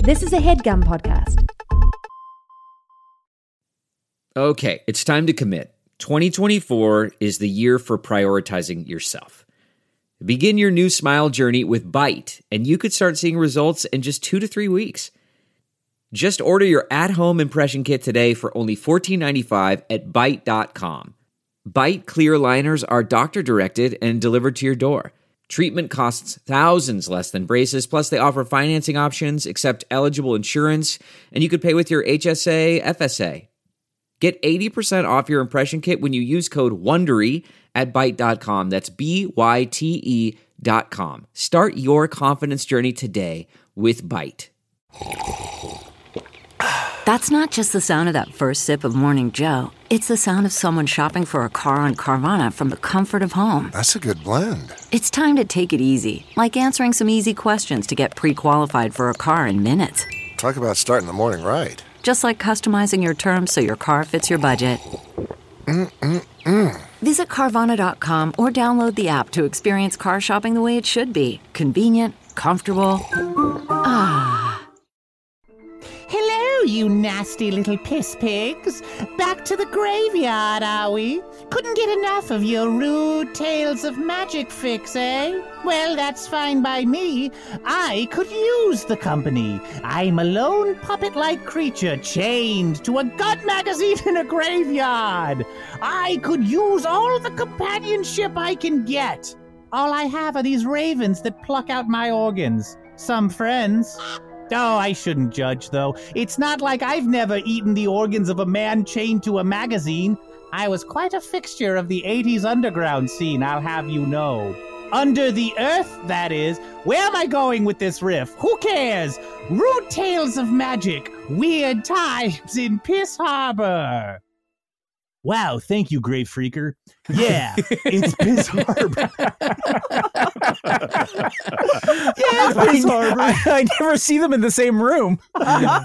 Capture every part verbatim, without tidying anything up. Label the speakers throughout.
Speaker 1: This is a HeadGum podcast.
Speaker 2: Okay, it's time to commit. twenty twenty-four is the year for prioritizing yourself. Begin your new smile journey with Byte, and you could start seeing results in just two to three weeks. Just order your at-home impression kit today for only fourteen ninety-five at byte dot com. Byte clear aligners are doctor-directed and delivered to your door. Treatment costs thousands less than braces, plus they offer financing options, accept eligible insurance, and you could pay with your H S A, F S A. Get eighty percent off your impression kit when you use code WONDERY at byte dot com. That's B Y T E dot com. Start your confidence journey today with Byte.
Speaker 3: That's not just the sound of that first sip of Morning Joe. It's the sound of someone shopping for a car on Carvana from the comfort of home.
Speaker 4: That's a good blend.
Speaker 3: It's time to take it easy, like answering some easy questions to get pre-qualified for a car in minutes.
Speaker 4: Talk about starting the morning right.
Speaker 3: Just like customizing your terms so your car fits your budget.
Speaker 4: Mm-mm-mm.
Speaker 3: Visit Carvana dot com or download the app to experience car shopping the way it should be. Convenient, comfortable. Ah.
Speaker 5: Hello, you nasty little piss pigs. Back to the graveyard, are we? Couldn't get enough of your rude tales of magic fix, eh? Well, that's fine by me. I could use the company. I'm a lone puppet-like creature chained to a gut magazine in a graveyard. I could use all the companionship I can get. All I have are these ravens that pluck out my organs. Some friends. Oh, I shouldn't judge, though. It's not like I've never eaten the organs of a man chained to a magazine. I was quite a fixture of the eighties underground scene, I'll have you know. Under the earth, that is. Where am I going with this riff? Who cares? Rude tales of magic. Weird times in Piss Harbor. Wow, thank you, Grave Freaker. Yeah, it's Piss Harbor. Yeah, it's Piss Harbor.
Speaker 6: I, I never see them in the same room.
Speaker 5: Wow.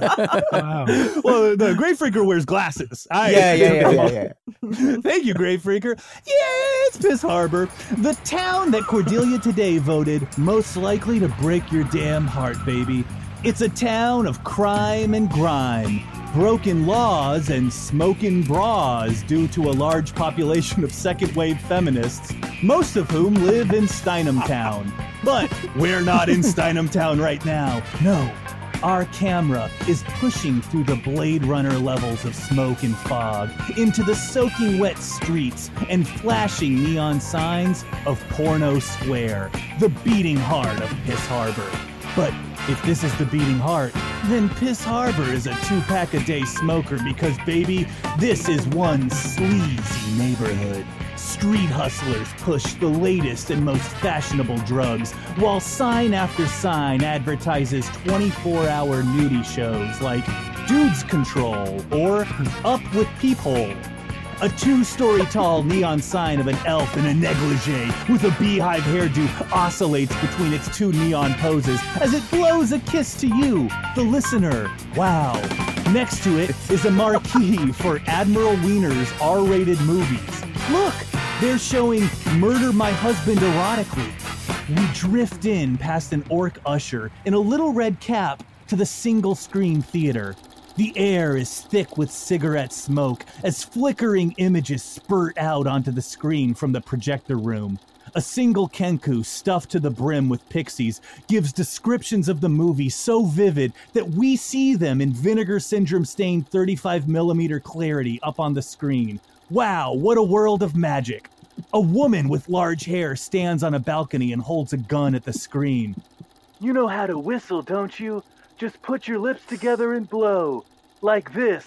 Speaker 5: Well, the Grave Freaker wears glasses. I,
Speaker 6: yeah, yeah, yeah, yeah, yeah.
Speaker 5: Thank you, Grave Freaker. Yeah, it's Piss Harbor, the town that Cordelia Today voted most likely to break your damn heart, baby. It's a town of crime and grime, broken laws and smoking bras due to a large population of second-wave feminists, most of whom live in Steinem Town. But we're not in Steinem Town right now. No, our camera is pushing through the Blade Runner levels of smoke and fog into the soaking wet streets and flashing neon signs of Porno Square, the beating heart of Piss Harbor. But if this is the beating heart, then Piss Harbor is a two-pack-a-day smoker because, baby, this is one sleazy neighborhood. Street hustlers push the latest and most fashionable drugs, while sign after sign advertises twenty-four hour nudie shows like Dudes Control or Up with Peephole. A two-story tall neon sign of an elf in a negligee with a beehive hairdo oscillates between its two neon poses as it blows a kiss to you, the listener. Wow. Next to it is a marquee for Admiral Wiener's R-rated movies. Look, they're showing Murder My Husband erotically. We drift in past an orc usher in a little red cap to the single-screen theater. The air is thick with cigarette smoke as flickering images spurt out onto the screen from the projector room. A single Kenku stuffed to the brim with pixies gives descriptions of the movie so vivid that we see them in vinegar syndrome-stained thirty-five millimeter clarity up on the screen. Wow, what a world of magic. A woman with large hair stands on a balcony and holds a gun at the screen.
Speaker 7: You know how to whistle, don't you? Just put your lips together and blow. Like this.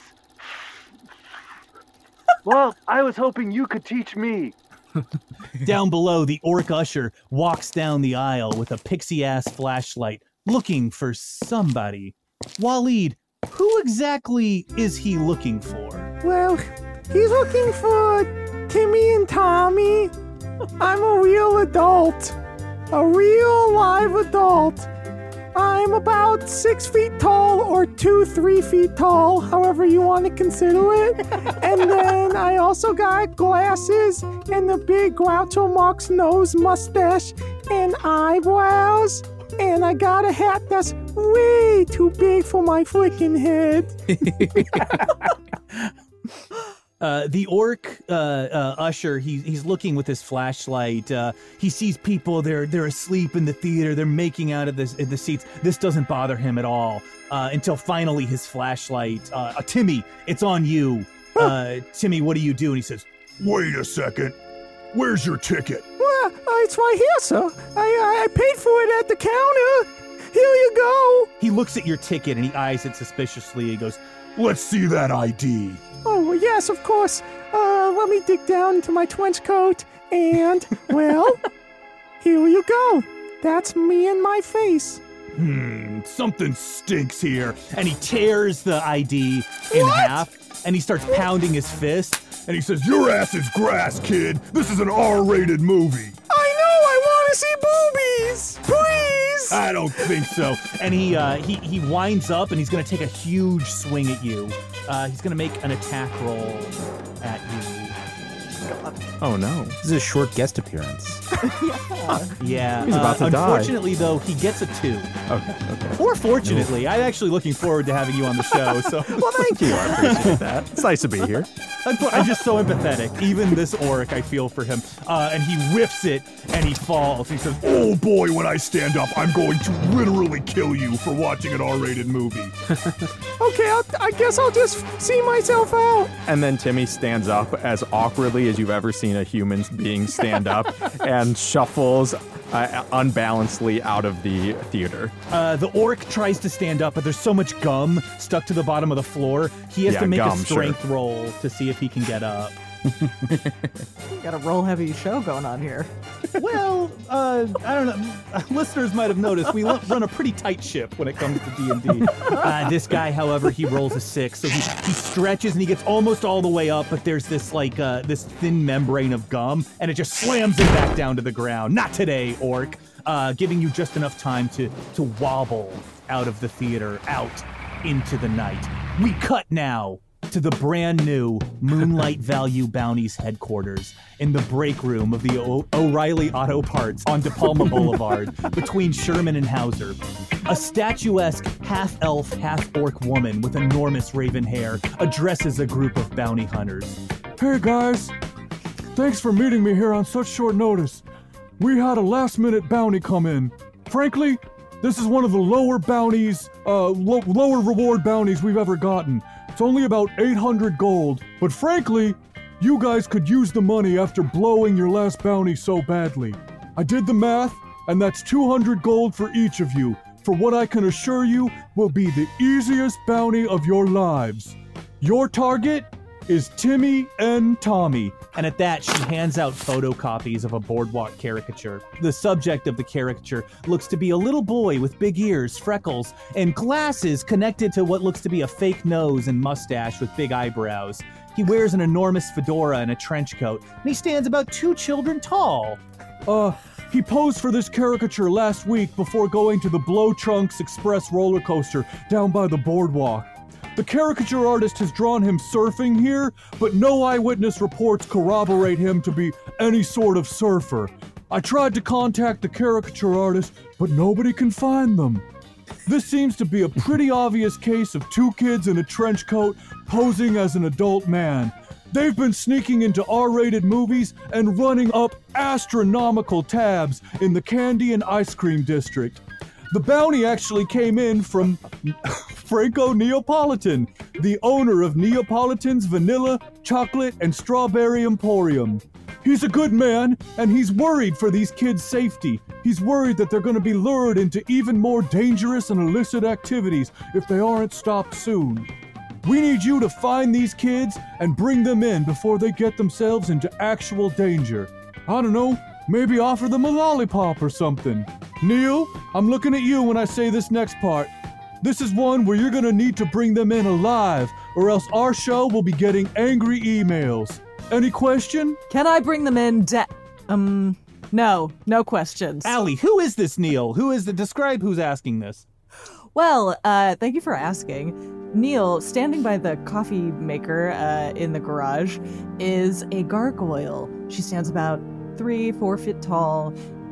Speaker 7: Well, I was hoping you could teach me.
Speaker 5: Down below, the orc usher walks down the aisle with a pixie-ass flashlight, looking for somebody. Waleed, who exactly is he looking for?
Speaker 8: Well, he's looking for Timmy and Tommy. I'm a real adult. A real live adult. I'm about six feet tall or two, three feet tall, however you want to consider it. And then I also got glasses and a big Groucho Marx nose mustache and eyebrows. And I got a hat that's way too big for my freaking head.
Speaker 5: Uh, the orc uh, uh, usher, he, he's looking with his flashlight. Uh, he sees people, they're they're asleep in the theater. They're making out of this, in the seats. This doesn't bother him at all uh, until finally his flashlight. Uh, uh, Timmy, it's on you. Uh, Timmy, what do you do? And he says,
Speaker 1: Wait a second. Where's your ticket?
Speaker 8: Well, uh, it's right here, sir. I, I paid for it at the counter. Here you go.
Speaker 5: he looks at your ticket and he eyes it suspiciously. He goes,
Speaker 1: Let's see that I D.
Speaker 8: Oh, yes, of course. Uh, let me dig down into my trench coat. And, well, here you go. That's me and my face.
Speaker 5: Hmm, something stinks here. And he tears the I D in
Speaker 8: What?
Speaker 5: half, and he starts pounding his fist.
Speaker 1: And he says, Your ass is grass, kid. This is an R-rated movie.
Speaker 8: I know, I want to see boobies. Please.
Speaker 5: I don't think so. And he uh, he he winds up, and he's going to take a huge swing at you. Uh, he's going to make an attack roll at you.
Speaker 6: Oh no. This is a short guest appearance.
Speaker 5: Yeah.
Speaker 6: He's about
Speaker 5: uh,
Speaker 6: to die.
Speaker 5: Unfortunately, though, he gets a two.
Speaker 6: Okay, okay.
Speaker 5: Or fortunately, I'm actually looking forward to having you on the show. So,
Speaker 6: Well, thank you. I appreciate that. It's nice to be here.
Speaker 5: I'm, I'm just so empathetic. Even this orc, I feel for him. Uh, and he whiffs it, and he falls. He says,
Speaker 1: Oh boy, when I stand up, I'm going to literally kill you for watching an R-rated movie.
Speaker 8: Okay, I'll, I guess I'll just see myself out.
Speaker 6: And then Timmy stands up as awkwardly as you've ever seen a human being stand up and shuffles uh, unbalancedly out of the theater.
Speaker 5: Uh, the orc tries to stand up, but there's so much gum stuck to the bottom of the floor. He has
Speaker 6: Yeah,
Speaker 5: to make
Speaker 6: gum,
Speaker 5: a
Speaker 6: sure.
Speaker 5: strength roll to see if he can get up.
Speaker 9: Got a roll heavy show going on here.
Speaker 5: Well, uh, I don't know. Listeners might have noticed we lo- run a pretty tight ship when it comes to D and D. Uh, this guy, however, he rolls a six, so he, he stretches and he gets almost all the way up, but there's this like uh, this thin membrane of gum, and it just slams him back down to the ground. Not today, orc. Uh, giving you just enough time to to wobble out of the theater, out into the night. We cut now to the brand new Moonlight Value Bounties headquarters in the break room of the o- O'Reilly Auto Parts on De Palma Boulevard between Sherman and Hauser. A statuesque half-elf, half-orc woman with enormous raven hair addresses a group of bounty hunters.
Speaker 10: Hey guys, thanks for meeting me here on such short notice. We had a last-minute bounty come in. Frankly, this is one of the lower bounties, uh, lo- lower reward bounties we've ever gotten. It's only about eight hundred gold, but frankly, you guys could use the money after blowing your last bounty so badly. I did the math, and that's two hundred gold for each of you, for what I can assure you will be the easiest bounty of your lives. Your target is Timmy and Tommy.
Speaker 5: And at that, she hands out photocopies of a boardwalk caricature. The subject of the caricature looks to be a little boy with big ears, freckles, and glasses connected to what looks to be a fake nose and mustache with big eyebrows. He wears an enormous fedora and a trench coat, and he stands about two children tall.
Speaker 10: Uh, he posed for this caricature last week before going to the Blow Trunks Express roller coaster down by the boardwalk. The caricature artist has drawn him surfing here, but no eyewitness reports corroborate him to be any sort of surfer. I tried to contact the caricature artist, but nobody can find them. This seems to be a pretty obvious case of two kids in a trench coat posing as an adult man. They've been sneaking into R-rated movies and running up astronomical tabs in the candy and ice cream district. The bounty actually came in from Franco Neapolitan, the owner of Neapolitan's Vanilla, Chocolate, and Strawberry Emporium. He's a good man, and he's worried for these kids' safety. He's worried that they're going to be lured into even more dangerous and illicit activities if they aren't stopped soon. We need you to find these kids and bring them in before they get themselves into actual danger. I don't know, maybe offer them a lollipop or something. Neil, I'm looking at you when I say this next part. This is one where you're gonna need to bring them in alive, or else our show will be getting angry emails. Any question?
Speaker 9: Can I bring them in de- Um, no, no questions.
Speaker 5: Allie, who is this Neil? Who is the, describe who's asking this.
Speaker 9: Well, uh, thank you for asking. Neil, standing by the coffee maker uh, in the garage, is a gargoyle. She stands about three, four feet tall,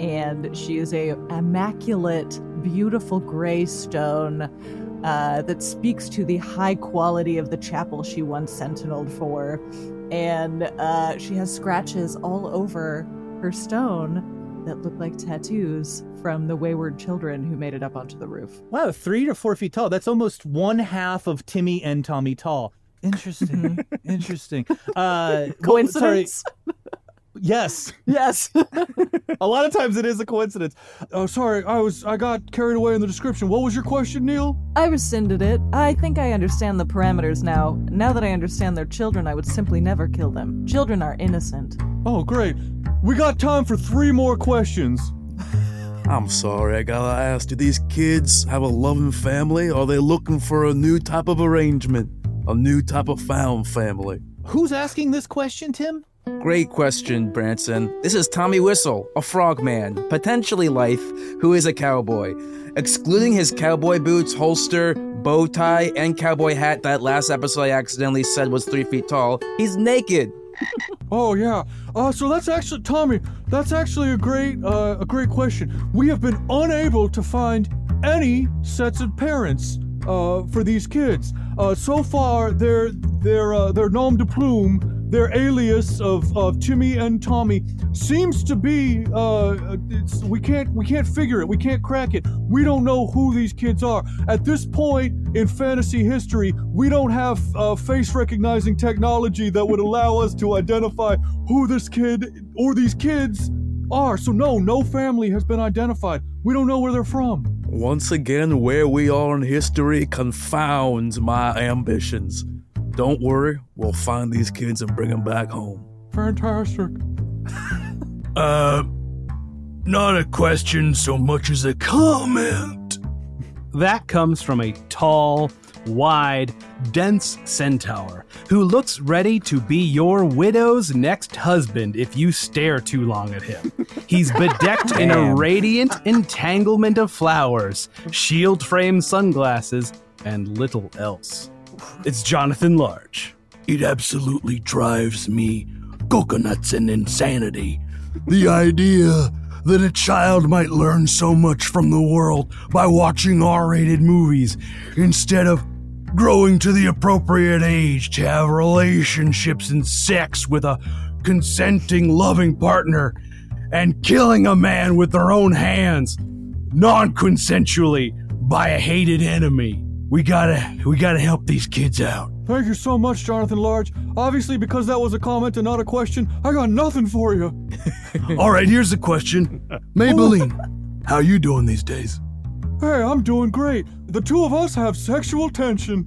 Speaker 9: and she is a immaculate, beautiful gray stone uh, that speaks to the high quality of the chapel she once sentineled for. And uh, she has scratches all over her stone that look like tattoos from the wayward children who made it up onto the roof.
Speaker 5: Wow, three to four feet tall. That's almost one half of Timmy and Tommy tall. Interesting. Interesting. Uh,
Speaker 9: Coincidence?
Speaker 5: Well, yes.
Speaker 9: Yes.
Speaker 5: A lot of times it is a coincidence.
Speaker 10: Oh, sorry, I was I got carried away in the description. What was your question, Neil?
Speaker 9: I rescinded it. I think I understand the parameters now. Now that I understand they're children, I would simply never kill them. Children are innocent.
Speaker 10: Oh, great. We got time for three more questions.
Speaker 11: I'm sorry, I gotta ask, do these kids have a loving family, or are they looking for a new type of arrangement? A new type of found family?
Speaker 5: Who's asking this question, Tim?
Speaker 12: Great question, Branson. This is Tommy Whistle, a frogman, potentially life, who is a cowboy. Excluding his cowboy boots, holster, bow tie, and cowboy hat that last episode I accidentally said was three feet tall, he's naked.
Speaker 10: Oh yeah. Uh, so that's actually Tommy. That's actually a great, uh, a great question. We have been unable to find any sets of parents uh, for these kids. Uh, so far, their their uh, their nom de plume, their alias of, of Timmy and Tommy, seems to be uh, it's, we can't we can't figure it. We can't crack it. We don't know who these kids are at this point in fantasy history. We don't have uh, face recognizing technology that would allow us to identify who this kid or these kids are. So no, no family has been identified. We don't know where they're from.
Speaker 11: Once again, where we are in history confounds my ambitions. Don't worry, we'll find these kids and bring them back home.
Speaker 10: Fantastic.
Speaker 11: Uh, not a question so much as a comment.
Speaker 13: That comes from a tall, wide, dense centaur who looks ready to be your widow's next husband if you stare too long at him. He's bedecked in a radiant entanglement of flowers, shield-frame sunglasses, and little else. It's Jonathan Large.
Speaker 11: It absolutely drives me coconuts and insanity. The idea that a child might learn so much from the world by watching R-rated movies instead of growing to the appropriate age to have relationships and sex with a consenting, loving partner and killing a man with their own hands, non-consensually, by a hated enemy. We gotta, we gotta help these kids out.
Speaker 10: Thank you so much, Jonathan Large. Obviously, because that was a comment and not a question, I got nothing for you.
Speaker 11: All right, here's the question. Maybelline, how you doing these days?
Speaker 10: Hey, I'm doing great. The two of us have sexual tension.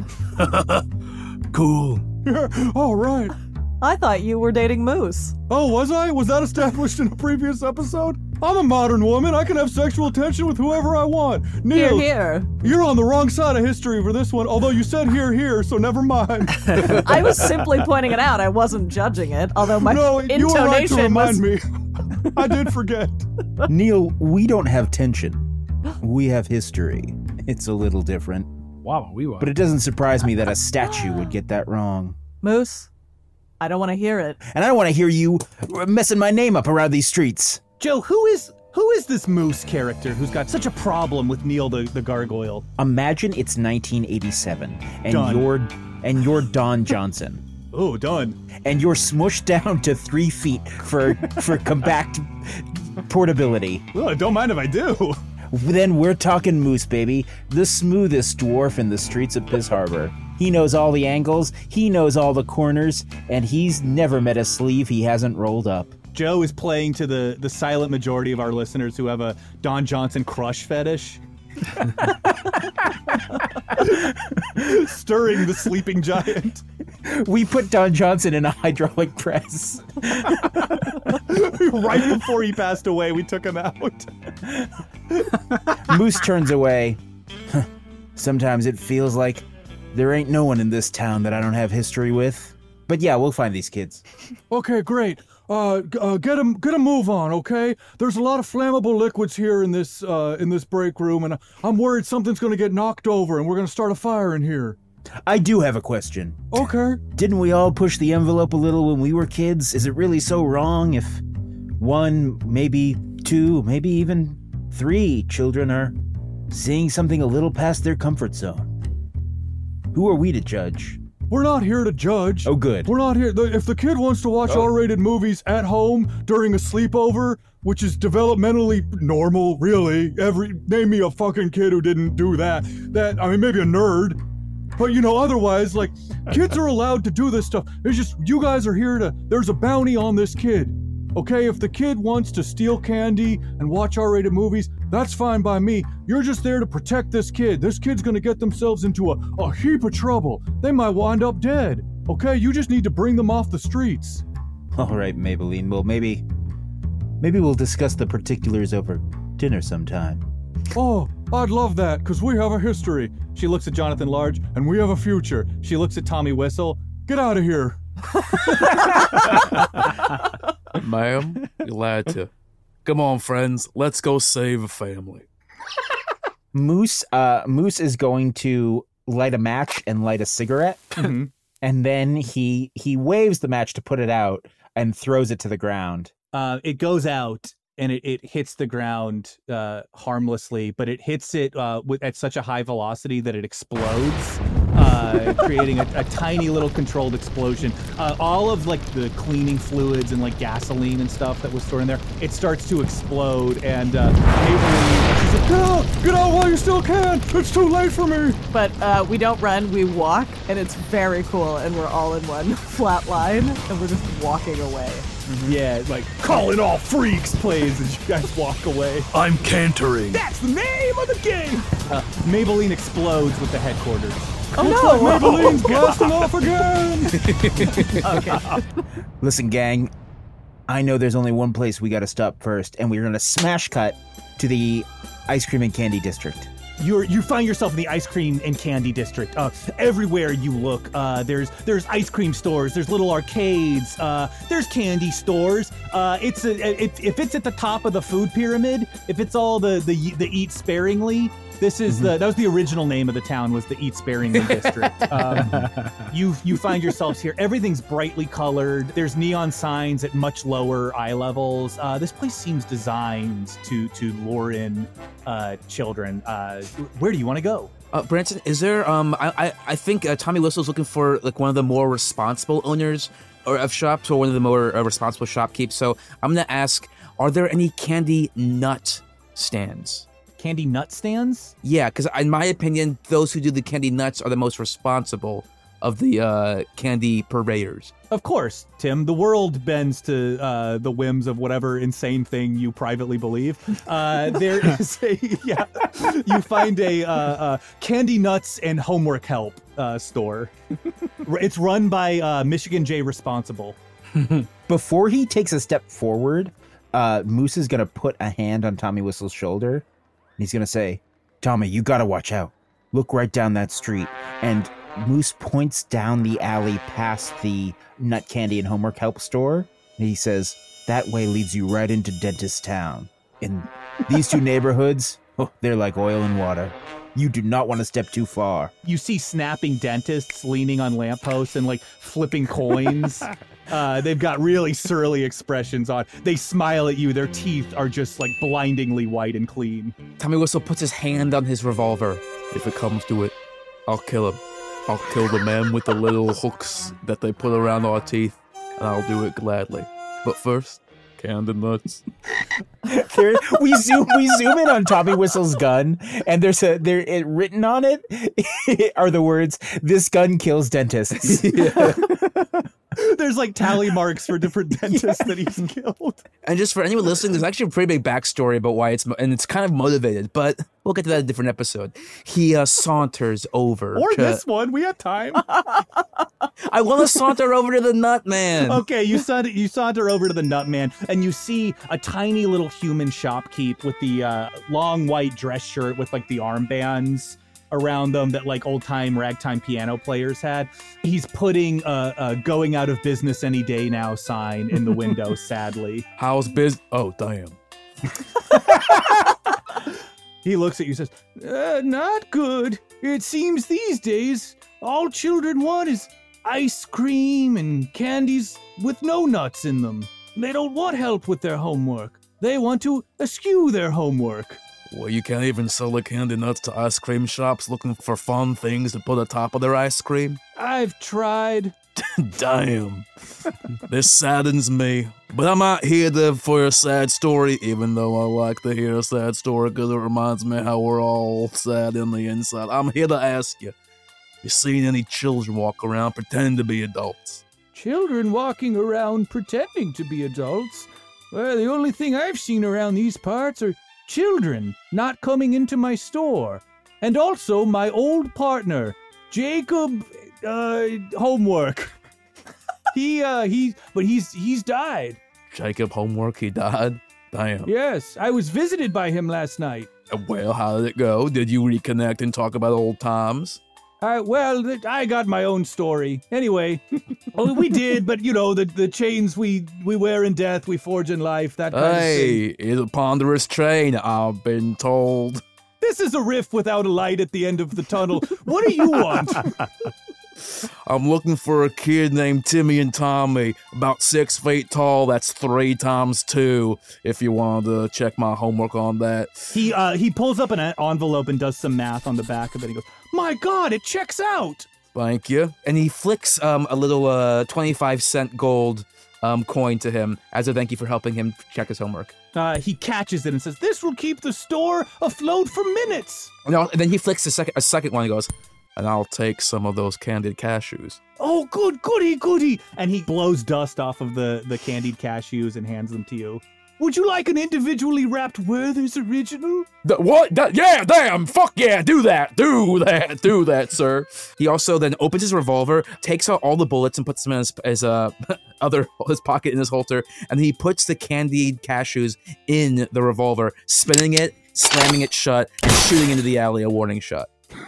Speaker 11: Cool.
Speaker 10: Yeah, all right.
Speaker 9: I thought you were dating Moose.
Speaker 10: Oh, was I? Was that established in a previous episode? I'm a modern woman. I can have sexual tension with whoever I want. Neil,
Speaker 9: here, here.
Speaker 10: You're on the wrong side of history for this one, although you said here, here, so never mind.
Speaker 9: I was simply pointing it out. I wasn't judging it, although my
Speaker 10: no,
Speaker 9: intonation
Speaker 10: you were right to remind
Speaker 9: was...
Speaker 10: me. I did forget.
Speaker 14: Neil, we don't have tension. We have history. It's a little different.
Speaker 13: Wow, we were.
Speaker 14: But it doesn't surprise me that a statue would get that wrong.
Speaker 9: Moose, I don't want to hear it.
Speaker 14: And I don't want to hear you messing my name up around these streets.
Speaker 5: Joe, who is who is this Moose character who's got such a problem with Neil the, the gargoyle?
Speaker 14: Imagine it's nineteen eighty-seven and
Speaker 5: Done.
Speaker 14: you're and you're Don Johnson.
Speaker 5: Oh, done.
Speaker 14: And you're smushed down to three feet for for compact portability.
Speaker 5: Well, I don't mind if I do.
Speaker 14: Then we're talking Moose, baby. The smoothest dwarf in the streets of Piss Harbor. He knows all the angles, he knows all the corners, and he's never met a sleeve he hasn't rolled up.
Speaker 5: Joe is playing to the, the silent majority of our listeners who have a Don Johnson crush fetish. Stirring the sleeping giant.
Speaker 14: We put Don Johnson in a hydraulic press.
Speaker 5: Right before he passed away, we took him out.
Speaker 14: Moose turns away. Sometimes it feels like there ain't no one in this town that I don't have history with. But yeah, we'll find these kids.
Speaker 10: Okay, great. Uh, uh, get a get a move on, okay? There's a lot of flammable liquids here in this uh, in this break room, and I'm worried something's gonna get knocked over, and we're gonna start a fire in here.
Speaker 14: I do have a question.
Speaker 10: Okay.
Speaker 14: Didn't we all push the envelope a little when we were kids? Is it really so wrong if one, maybe two, maybe even three children are seeing something a little past their comfort zone. Who are we to judge?
Speaker 10: We're not here to judge.
Speaker 14: Oh, good.
Speaker 10: We're not here. If the kid wants to watch
Speaker 14: Oh.
Speaker 10: R-rated movies at home during a sleepover, which is developmentally normal, really. Every name me a fucking kid who didn't do that. That I mean, maybe a nerd, but you know, otherwise, like, kids are allowed to do this stuff. It's just you guys are here to. There's a bounty on this kid. Okay, if the kid wants to steal candy and watch R-rated movies, that's fine by me. You're just there to protect this kid. This kid's gonna get themselves into a, a heap of trouble. They might wind up dead. Okay, you just need to bring them off the streets.
Speaker 14: All right, Maybelline. Well, maybe, maybe we'll discuss the particulars over dinner sometime.
Speaker 10: Oh, I'd love that, because we have a history. She looks at Jonathan Large, and we have a future. She looks at Tommy Whistle. Get out of here.
Speaker 15: Ma'am, glad to. Come on, friends. Let's go save a family.
Speaker 14: Moose, uh, Moose is going to light a match and light a cigarette,
Speaker 10: Mhm.
Speaker 14: and then he he waves the match to put it out and throws it to the ground.
Speaker 5: Uh, it goes out and it, it hits the ground uh, harmlessly, but it hits it uh, with, at such a high velocity that it explodes, uh, creating a, a tiny little controlled explosion. Uh, all of like the cleaning fluids and like gasoline and stuff that was stored in there, it starts to explode. And uh, Maybelline, she's like, "Get out! Get out while you still can! It's too late for me!"
Speaker 9: But uh, we don't run, we walk, and it's very cool, and we're all in one flat line, and we're just walking away.
Speaker 5: Yeah, like "Calling All Freaks" plays as you guys walk away.
Speaker 11: I'm cantering.
Speaker 5: That's the name of the game! Uh, Maybelline explodes with the headquarters.
Speaker 9: Oh
Speaker 10: Looks
Speaker 9: no!
Speaker 10: like Maybelline's blasting off again.
Speaker 9: Okay.
Speaker 14: Listen, gang, I know there's only one place we gotta stop first, and we're gonna smash cut to the ice cream and candy district.
Speaker 5: You're you find yourself in the ice cream and candy district. Uh, everywhere you look, uh, there's there's ice cream stores, there's little arcades, uh, there's candy stores. Uh, it's a, it, if it's at the top of the food pyramid, if it's all the the, the eat sparingly. This is the that was the original name of the town, was the Eat Sparingly district. Um, you you find yourselves here. Everything's brightly colored. There's neon signs at much lower eye levels. Uh, this place seems designed to to lure in uh, children. Uh, where do you want to go?
Speaker 12: Uh, Branson, is there? Um, I I, I think uh, Tommy Whistle's looking for like one of the more responsible owners or of shops, or one of the more uh, responsible shopkeepers. So I'm gonna ask: are there any candy nut stands?
Speaker 5: Candy nut stands?
Speaker 12: Yeah, because in my opinion, those who do the candy nuts are the most responsible of the uh, candy purveyors.
Speaker 5: Of course, Tim. The world bends to uh, the whims of whatever insane thing you privately believe. Uh, there is a yeah. You find a uh, uh, Candy Nuts and Homework Help uh, store. It's run by uh, Michigan J Responsible.
Speaker 14: Before he takes a step forward, uh, Moose is gonna put a hand on Tommy Whistle's shoulder. He's going to say, "Tommy, you got to watch out. Look right down that street." And Moose points down the alley past the Nut Candy and Homework Help store. And he says, "That way leads you right into Dentist Town. And these two neighborhoods, oh, they're like oil and water. You do not want to step too far."
Speaker 5: You see snapping dentists leaning on lampposts and like flipping coins. Uh, they've got really surly expressions on. They smile at you. Their teeth are just like blindingly white and clean.
Speaker 12: Tommy Whistle puts his hand on his revolver.
Speaker 15: If it comes to it, I'll kill him. I'll kill the man with the little hooks that they put around our teeth, and I'll do it gladly. But first, candy nuts.
Speaker 14: There, we zoom we zoom in on Tommy Whistle's gun, and there's a there it, written on it are the words, "This gun kills dentists."
Speaker 5: Yeah. There's like tally marks for different dentists yeah. that he's killed.
Speaker 12: And just for anyone listening, there's actually a pretty big backstory about why it's, and it's kind of motivated, but we'll get to that in a different episode. He uh, saunters over.
Speaker 5: Or
Speaker 12: to,
Speaker 5: this one, we have time.
Speaker 12: I want to saunter over to the Nut Man.
Speaker 5: Okay, you saunter, you saunter over to the Nut Man, and you see a tiny little human shopkeep with the uh, long white dress shirt with like the armbands around them that like old time ragtime piano players had. He's putting a, a "going out of business any day now" sign in the window, sadly.
Speaker 15: How's biz? Oh, damn.
Speaker 5: He looks at you and says, uh, "Not good. It seems these days all children want is ice cream and candies with no nuts in them. They don't want help with their homework.
Speaker 10: they want to eschew their homework.
Speaker 15: Well, you can't even sell the candy nuts to ice cream shops looking for fun things to put atop of their ice cream.
Speaker 10: I've tried.
Speaker 15: Damn. This saddens me. But I'm not here to, for a sad story, even though I like to hear a sad story because it reminds me how we're all sad in the inside. I'm here to ask you, you seen any children walk around pretending to be adults?
Speaker 10: Children walking around pretending to be adults? Well, the only thing I've seen around these parts are children not coming into my store. And also my old partner, Jacob, uh, Homework. he, uh, he, but he's, he's died.
Speaker 15: Jacob Homework, he died? Damn.
Speaker 10: Yes, I was visited by him last night.
Speaker 15: Well, how did it go? Did you reconnect and talk about old times?
Speaker 10: Uh, well, th- I got my own story. Anyway, well, we did, but you know, the the chains we, we wear in death, we forge in life, that kind
Speaker 15: Hey,
Speaker 10: of thing.
Speaker 15: it's a ponderous train, I've been told.
Speaker 10: This is a riff without a light at the end of the tunnel. What do you want?
Speaker 15: I'm looking for a kid named Timmy and Tommy, about six feet tall. That's three times two, if you wanted to check my homework on that.
Speaker 5: He uh, he pulls up an envelope and does some math on the back of it. He goes, my God, it checks out.
Speaker 15: Thank you.
Speaker 12: And he flicks um, a little uh, twenty-five cent gold um, coin to him as a thank you for helping him check his homework.
Speaker 5: Uh, he catches it and says, this will keep the store afloat for minutes.
Speaker 12: And, and then he flicks a second, a second one and goes,
Speaker 15: and I'll take some of those candied cashews.
Speaker 5: Oh, good, goody, goody. And he blows dust off of the, the candied cashews and hands them to you. Would you like an individually wrapped Werther's original?
Speaker 15: The, what? That, yeah, damn, fuck yeah, do that, do that, do that, sir.
Speaker 12: He also then opens his revolver, takes out all the bullets and puts them in his, his uh, other his pocket in his holster, and he puts the candied cashews in the revolver, spinning it, slamming it shut, and shooting into the alley a warning shot.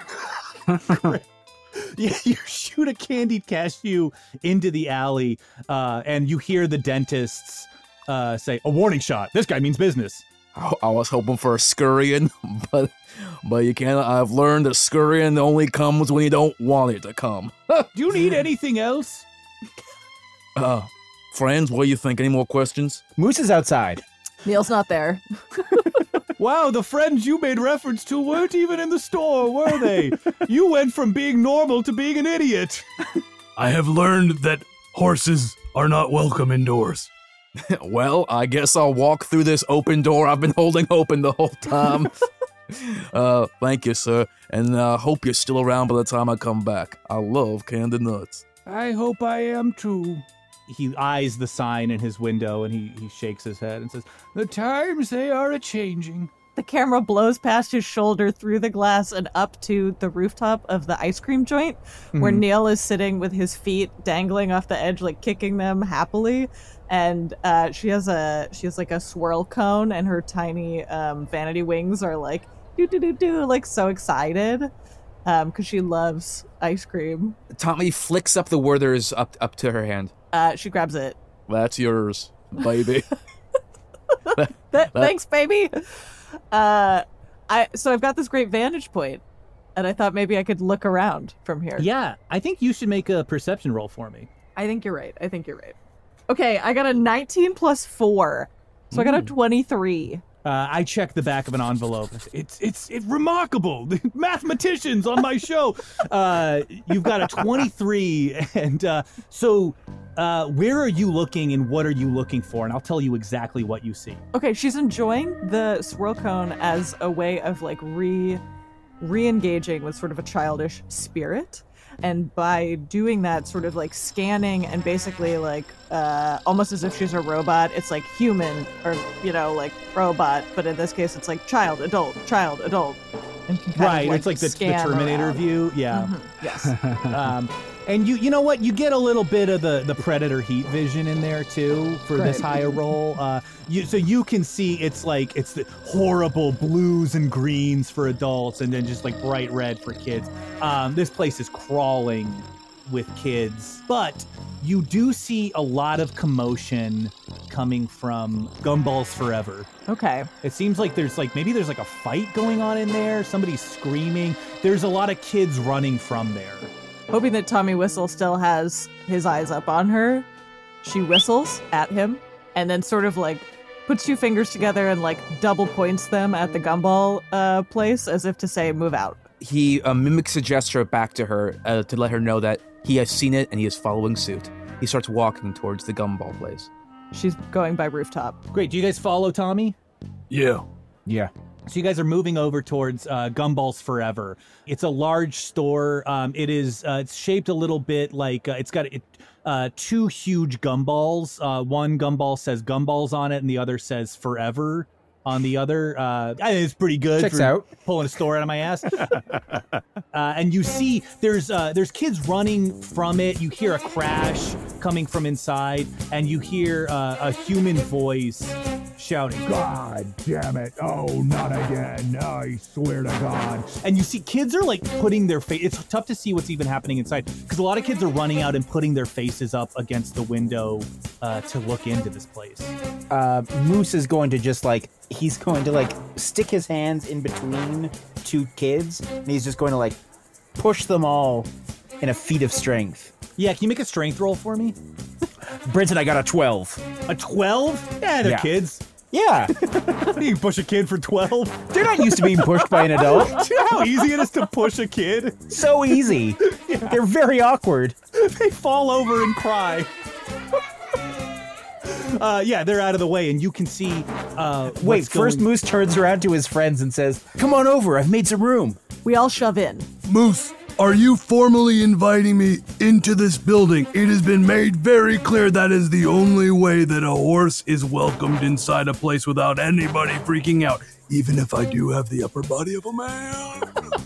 Speaker 5: Yeah, you shoot a candied cashew into the alley, uh, and you hear the dentists uh, say, a warning shot. This guy means business.
Speaker 15: I was hoping for a scurrying, but but you can't. I've learned that scurrying only comes when you don't want it to come.
Speaker 5: Do you need anything else?
Speaker 15: Uh, friends, what do you think? Any more questions?
Speaker 14: Moose is outside.
Speaker 9: Neil's not there.
Speaker 5: Wow, the friends you made reference to weren't even in the store, were they? You went from being normal to being an idiot.
Speaker 11: I have learned that horses are not welcome indoors.
Speaker 15: Well, I guess I'll walk through this open door I've been holding open the whole time. uh, thank you, sir, and I uh, hope you're still around by the time I come back. I love candy nuts.
Speaker 5: I hope I am too. He eyes the sign in his window and he, he shakes his head and says, the times they are a-changing.
Speaker 9: The camera blows past his shoulder through the glass and up to the rooftop of the ice cream joint, mm-hmm. where Neil is sitting with his feet dangling off the edge, like kicking them happily. And uh, she has a she has like a swirl cone, and her tiny um, vanity wings are like do do do do, like so excited um, because she loves ice cream.
Speaker 12: Tommy flicks up the Werther's up up to her hand.
Speaker 9: Uh, she grabs it.
Speaker 15: That's yours, baby.
Speaker 9: that, that, Thanks, baby. Uh, I so I've got this great vantage point, and I thought maybe I could look around from here.
Speaker 5: Yeah, I think you should make a perception roll for me.
Speaker 9: I think you're right. I think you're right. Okay, I got a nineteen plus four, so mm. I got a twenty-three.
Speaker 5: Uh, I check the back of an envelope. It's it's it's remarkable. Mathematicians on my show. Uh, you've got a twenty-three, and uh, so uh, where are you looking, and what are you looking for? And I'll tell you exactly what you see.
Speaker 9: Okay, she's enjoying the swirl cone as a way of like re re-engaging with sort of a childish spirit. And by doing that, sort of like scanning and basically like uh, almost as if she's a robot, it's like human or, you know, like robot. But in this case, it's like child, adult, child, adult. And can kind
Speaker 5: right.
Speaker 9: of like
Speaker 5: it's like the, the Terminator
Speaker 9: around.
Speaker 5: view. Yeah.
Speaker 9: Mm-hmm. Yes.
Speaker 5: um, and you you know what? You get a little bit of the, the Predator heat vision in there, too, for
Speaker 9: right.
Speaker 5: this higher roll. Uh, you, so you can see it's like it's the horrible blues and greens for adults and then just like bright red for kids. Um, this place is crawling with kids. But you do see a lot of commotion coming from Gumballs Forever.
Speaker 9: Okay.
Speaker 5: It seems like there's like, maybe there's like a fight going on in there. Somebody's screaming. There's a lot of kids running from there.
Speaker 9: Hoping that Tommy Whistle still has his eyes up on her, she whistles at him and then sort of like puts two fingers together and like double points them at the gumball uh, place as if to say, move out.
Speaker 12: He uh, mimics a gesture back to her uh, to let her know that he has seen it and he is following suit. He starts walking towards the gumball place.
Speaker 9: She's going by rooftop.
Speaker 5: Great. Do you guys follow Tommy?
Speaker 15: Yeah.
Speaker 14: Yeah.
Speaker 5: So you guys are moving over towards uh, Gumballs Forever. It's a large store. Um, it is. Uh, it's shaped a little bit like uh, it's got it, uh, two huge gumballs. Uh, one gumball says Gumballs on it, and the other says Forever on the other. Uh, I think it's pretty good.
Speaker 14: Checks
Speaker 5: for
Speaker 14: out.
Speaker 5: Pulling a store out of my ass. uh, and you see there's uh, there's kids running from it. You hear a crash coming from inside, and you hear uh, a human voice shouting,
Speaker 1: God damn it. Oh, not again. I swear to God.
Speaker 5: And you see kids are like putting their face. It's tough to see what's even happening inside because a lot of kids are running out and putting their faces up against the window uh, to look into this place.
Speaker 14: Uh, Moose is going to just like, he's going to like stick his hands in between two kids and he's just going to like push them all in a feat of strength.
Speaker 5: Yeah, can you make a strength roll for me?
Speaker 14: Brenton, I got a twelve.
Speaker 5: A twelve? Yeah, they're
Speaker 14: Yeah.
Speaker 5: kids.
Speaker 14: Yeah.
Speaker 5: You can push a kid for twelve?
Speaker 14: They're not used to being pushed by an adult.
Speaker 5: Do you know how easy it is to push a kid?
Speaker 14: So easy. Yeah. They're very awkward.
Speaker 5: They fall over and cry. Uh, yeah, they're out of the way, and you can see. Uh,
Speaker 14: Wait, first
Speaker 5: going...
Speaker 14: Moose turns around to his friends and says, "Come on over, I've made some room."
Speaker 9: We all shove in.
Speaker 11: Moose, are you formally inviting me into this building? It has been made very clear that is the only way that a horse is welcomed inside a place without anybody freaking out, even if I do have the upper body of a man.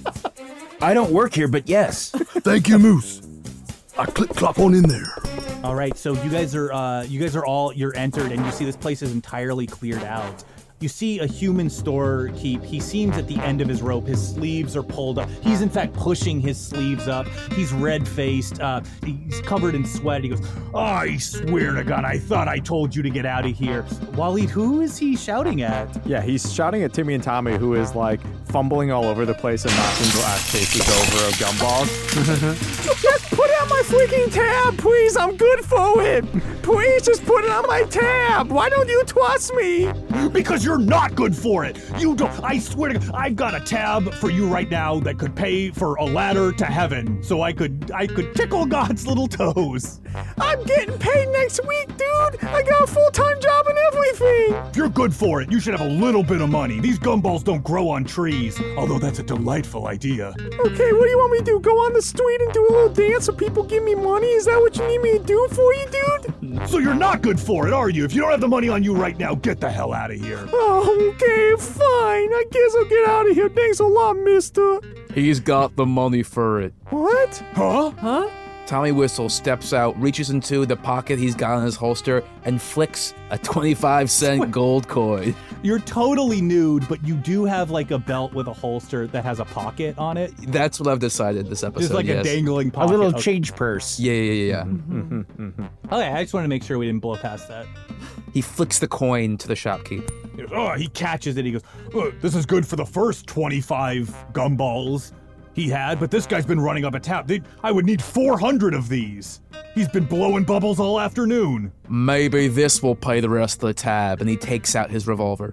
Speaker 14: I don't work here, but yes.
Speaker 11: Thank you, Moose. I clip clop on in there.
Speaker 5: All right, so you guys are uh, you guys are all you're entered, and you see this place is entirely cleared out. You see a human storekeep. He seems at the end of his rope. His sleeves are pulled up. He's in fact pushing his sleeves up. He's red-faced. Uh, he's covered in sweat. He goes,
Speaker 1: I swear to God, I thought I told you to get out of here.
Speaker 5: Waleed, who is he shouting at?
Speaker 6: Yeah, he's shouting at Timmy and Tommy, who is like fumbling all over the place and knocking glass cases over of gumballs.
Speaker 8: Just put it on my freaking tab, please. I'm good for it. Please just put it on my tab. Why don't you trust me?
Speaker 1: Because you're not good for it. You don't. I swear to God, I've got a tab for you right now that could pay for a ladder to heaven, so I could I could tickle God's little toes.
Speaker 8: I'm getting paid next week, dude. I got a full-time job and everything.
Speaker 1: If you're good for it, you should have a little bit of money. These gumballs don't grow on trees, although that's a delightful idea.
Speaker 8: Okay, what do you want me to do? Go on the street and do a little dance so people give me money? Is that what you need me to do for you, dude?
Speaker 1: So you're not good for it, are you? If you don't have the money on you right now, get the hell out of here.
Speaker 8: Oh, okay, fine. I guess I'll get out of here. Thanks a lot, mister.
Speaker 15: He's got the money for it.
Speaker 8: What?
Speaker 1: Huh?
Speaker 9: Huh?
Speaker 12: Tommy Whistle steps out, reaches into the pocket he's got in his holster, and flicks a twenty-five cent gold coin.
Speaker 5: You're totally nude, but you do have like a belt with a holster that has a pocket on it.
Speaker 12: That's what I've decided this episode.
Speaker 5: Just like
Speaker 12: yes.
Speaker 5: a dangling pocket.
Speaker 14: A little
Speaker 5: okay.
Speaker 14: change purse.
Speaker 12: Yeah, yeah, yeah.
Speaker 5: Mm-hmm. Mm-hmm. Okay, I just wanted to make sure we didn't blow past that.
Speaker 12: He flicks the coin to the shopkeep.
Speaker 1: He goes, oh, he catches it. He goes, oh, this is good for the first twenty-five gumballs he had, but this guy's been running up a tab. They, I would need four hundred of these. He's been blowing bubbles all afternoon.
Speaker 15: Maybe this will pay the rest of the tab.
Speaker 12: And he takes out his revolver.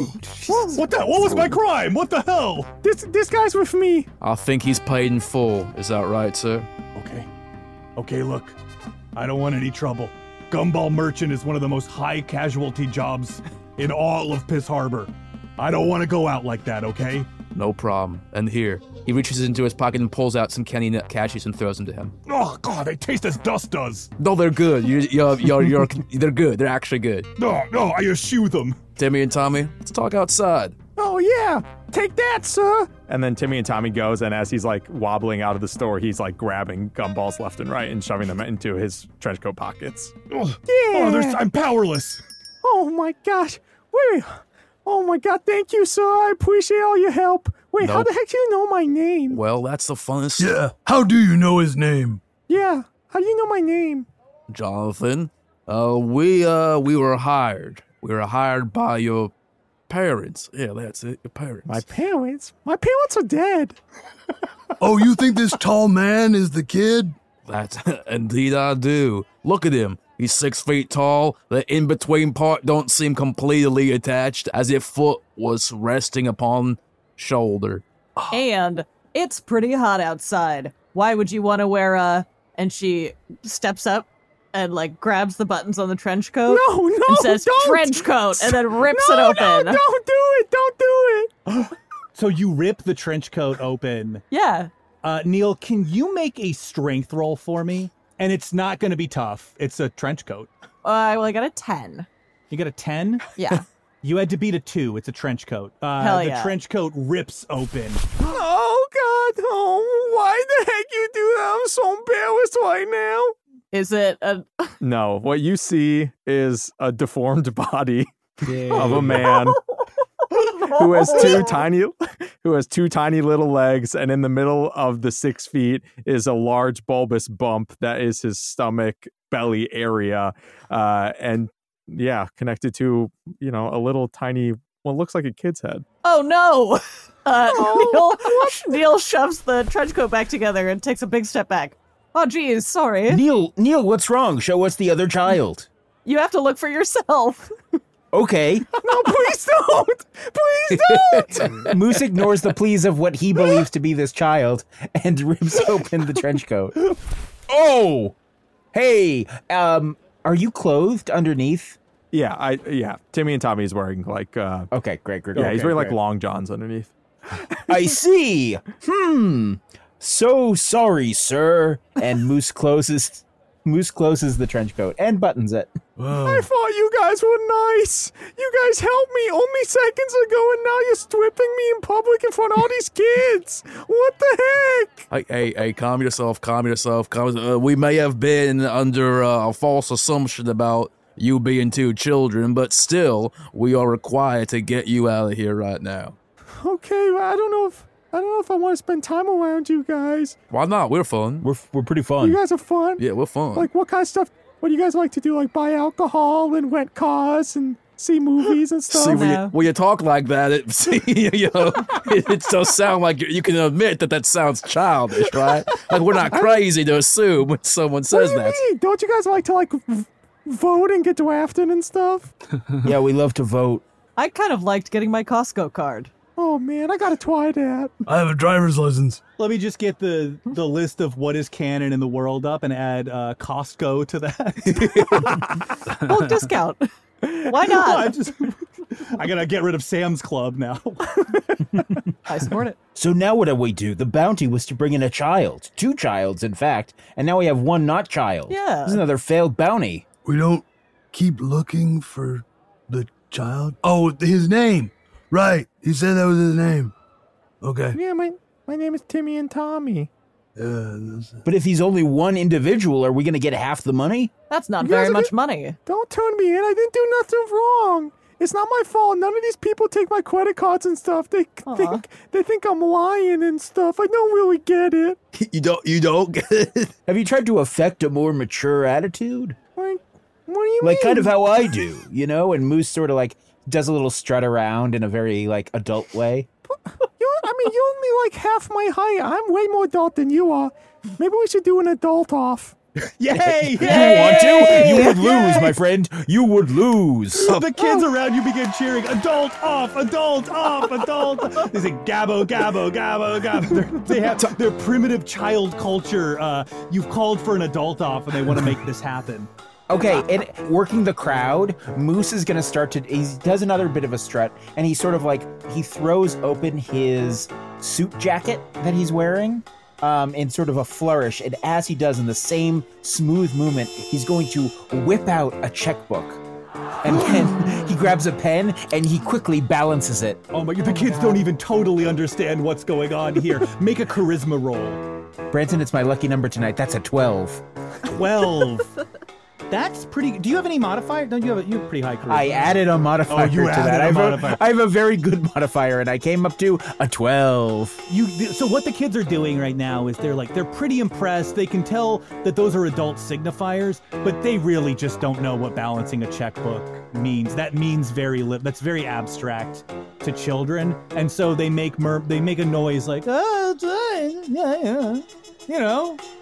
Speaker 1: What the? What was my crime? What the hell?
Speaker 8: This this guy's with me.
Speaker 15: I think he's paid in full. Is that right, sir?
Speaker 1: Okay. Okay, look. I don't want any trouble. Gumball merchant is one of the most high casualty jobs in all of Piss Harbor. I don't want to go out like that, okay?
Speaker 15: No problem. And here.
Speaker 12: He reaches into his pocket and pulls out some candy nut cashews and throws them to him.
Speaker 1: Oh, God, they taste as dust does.
Speaker 15: No, they're good. You, you're, you're, you're, they're good. They're actually good.
Speaker 1: No, no, I eschew them.
Speaker 15: Timmy and Tommy, let's talk outside.
Speaker 8: Oh, yeah. Take that, sir.
Speaker 6: And then Timmy and Tommy goes, and as he's like wobbling out of the store, he's like grabbing gumballs left and right and shoving them into his trench coat pockets.
Speaker 1: Oh,
Speaker 8: Yeah.
Speaker 1: oh there's, I'm powerless.
Speaker 8: Oh, my gosh. Wait. Oh, my God. Thank you, sir. I appreciate all your help. Wait, how
Speaker 15: Nope.
Speaker 8: the heck do you know my name?
Speaker 15: Well, that's the funnest.
Speaker 11: Yeah, how do you know his name?
Speaker 8: Yeah. How do you know my name?
Speaker 15: Jonathan, uh, we, uh, we were hired. We were hired by your parents. Yeah, that's it. Your parents.
Speaker 8: My parents? My parents are dead.
Speaker 11: Oh, you think this tall man is the kid?
Speaker 15: That's indeed I do. Look at him. He's six feet tall. The in-between part don't seem completely attached, as if foot was resting upon shoulder.
Speaker 9: And it's pretty hot outside. Why would you want to wear a... And she steps up and, like, grabs the buttons on the trench coat.
Speaker 8: No, no,
Speaker 9: and says,
Speaker 8: don't.
Speaker 9: trench coat, and then rips
Speaker 8: no,
Speaker 9: it open.
Speaker 8: No, don't do it. Don't do it.
Speaker 5: So you rip the trench coat open.
Speaker 9: Yeah.
Speaker 5: Uh, Neil, can you make a strength roll for me? And it's not going to be tough. It's a trench coat.
Speaker 9: Uh, well, I got a ten.
Speaker 5: You got a ten?
Speaker 9: Yeah.
Speaker 5: You had to beat a two. It's a trench coat. Uh,
Speaker 9: Hell
Speaker 5: the
Speaker 9: yeah.
Speaker 5: trench coat rips open.
Speaker 8: Oh, God. Oh, why the heck you do that? I'm so embarrassed right now.
Speaker 9: Is it a...
Speaker 6: No, what you see is a deformed body of a man who has two tiny who has two tiny little legs, and in the middle of the six feet is a large bulbous bump that is his stomach belly area, uh, and yeah, connected to, you know, a little tiny, well, it looks like a kid's head.
Speaker 9: Oh, no! Uh, Neil, Neil shoves the trench coat back together and takes a big step back. Oh, geez, sorry.
Speaker 14: Neil, Neil, what's wrong? Show us the other child.
Speaker 9: You have to look for yourself.
Speaker 14: Okay.
Speaker 8: No, please don't. Please don't.
Speaker 14: Moose ignores the pleas of what he believes to be this child and rips open the trench coat. Oh! Hey, um, are you clothed underneath?
Speaker 6: Yeah, I yeah. Timmy and Tommy is wearing like uh
Speaker 14: Okay, great, great.
Speaker 6: Yeah,
Speaker 14: okay,
Speaker 6: he's wearing
Speaker 14: great.
Speaker 6: like long johns underneath.
Speaker 14: I see. Hmm. So sorry, sir. And Moose closes Moose closes the trench coat and buttons it.
Speaker 8: I thought you guys were nice. You guys helped me only seconds ago, and now you're stripping me in public in front of all these kids. What the heck?
Speaker 15: Hey, hey, hey, calm yourself, calm yourself. Calm, uh, we may have been under uh, a false assumption about you being two children, but still, we are required to get you out of here right now.
Speaker 8: Okay, well, I don't know if I don't know if I want to spend time around you guys.
Speaker 15: Why not? We're fun.
Speaker 14: We're we're pretty fun.
Speaker 8: You guys are fun.
Speaker 15: Yeah, we're fun.
Speaker 8: Like, what kind of stuff? What do you guys like to do? Like, buy alcohol and rent cars and see movies and stuff?
Speaker 15: See, when, you, when you talk like that, it see, you know, it, it does sound like you, you can admit that that sounds childish, right? Like, we're not crazy to assume when someone says
Speaker 8: what do you
Speaker 15: that.
Speaker 8: mean? Don't you guys like to, like, v- vote and get drafted and stuff?
Speaker 14: Yeah, we love to vote.
Speaker 9: I kind of liked getting my Costco card.
Speaker 8: Oh, man, I gotta try that.
Speaker 11: I have a driver's license.
Speaker 5: Let me just get the, the list of what is canon in the world up and add uh, Costco to that.
Speaker 9: Bulk discount. Why not?
Speaker 5: Well, I just I gotta get rid of Sam's Club now.
Speaker 9: I support it.
Speaker 14: So now what do we do? The bounty was to bring in a child. Two childs, in fact. And now we have one not child.
Speaker 9: Yeah.
Speaker 14: This is another failed bounty.
Speaker 11: We don't keep looking for the child? Oh, his name. Right. He said that was his name. Okay.
Speaker 8: Yeah, my, my name is Timmy and Tommy.
Speaker 11: Yeah,
Speaker 14: But if he's only one individual, are we going to get half the money?
Speaker 9: That's not
Speaker 8: You guys
Speaker 9: very
Speaker 8: are
Speaker 9: much
Speaker 8: good-
Speaker 9: money.
Speaker 8: Don't turn me in. I didn't do nothing wrong. It's not my fault. None of these people take my credit cards and stuff. They
Speaker 9: Aw.
Speaker 8: think they think I'm lying and stuff. I don't really get it.
Speaker 15: You don't, you don't get it?
Speaker 14: Have you tried to affect a more mature attitude?
Speaker 8: Like, what do you
Speaker 14: Like
Speaker 8: mean?
Speaker 14: kind of how I do, you know? And Moose sort of like does a little strut around in a very like adult way.
Speaker 8: You, I mean, you're only like half my height. I'm way more adult than you are. Maybe we should do an adult off.
Speaker 5: Yay!
Speaker 14: You want to? You would lose, my friend. You would lose.
Speaker 5: The kids around you begin cheering, adult off, adult off, adult. They say gabbo, gabbo, gabbo, gabbo. They're, they have their primitive child culture. Uh, you've called for an adult off, and they want to make this happen.
Speaker 14: Okay, and working the crowd, Moose is gonna start to. He does another bit of a strut, and he sort of like he throws open his suit jacket that he's wearing, um, in sort of a flourish. And as he does, in the same smooth movement, he's going to whip out a checkbook, and then he grabs a pen and he quickly balances it.
Speaker 5: Oh my god, the kids don't even totally understand what's going on here. Make a charisma roll.
Speaker 14: Branson, it's my lucky number tonight. That's a twelve.
Speaker 5: twelve. That's pretty. Do you have any modifier? Don't you have? A, you have pretty high charisma.
Speaker 14: I added a modifier
Speaker 5: Oh, you
Speaker 14: to
Speaker 5: added
Speaker 14: that.
Speaker 5: a
Speaker 14: I, have
Speaker 5: modifier.
Speaker 14: A, I have a very good modifier, and I came up to a twelve.
Speaker 5: You. So what the kids are doing right now is they're like they're pretty impressed. They can tell that those are adult signifiers, but they really just don't know what balancing a checkbook means. That means very li- That's very abstract to children, and so they make mur- they make a noise like oh, yeah, yeah, you know.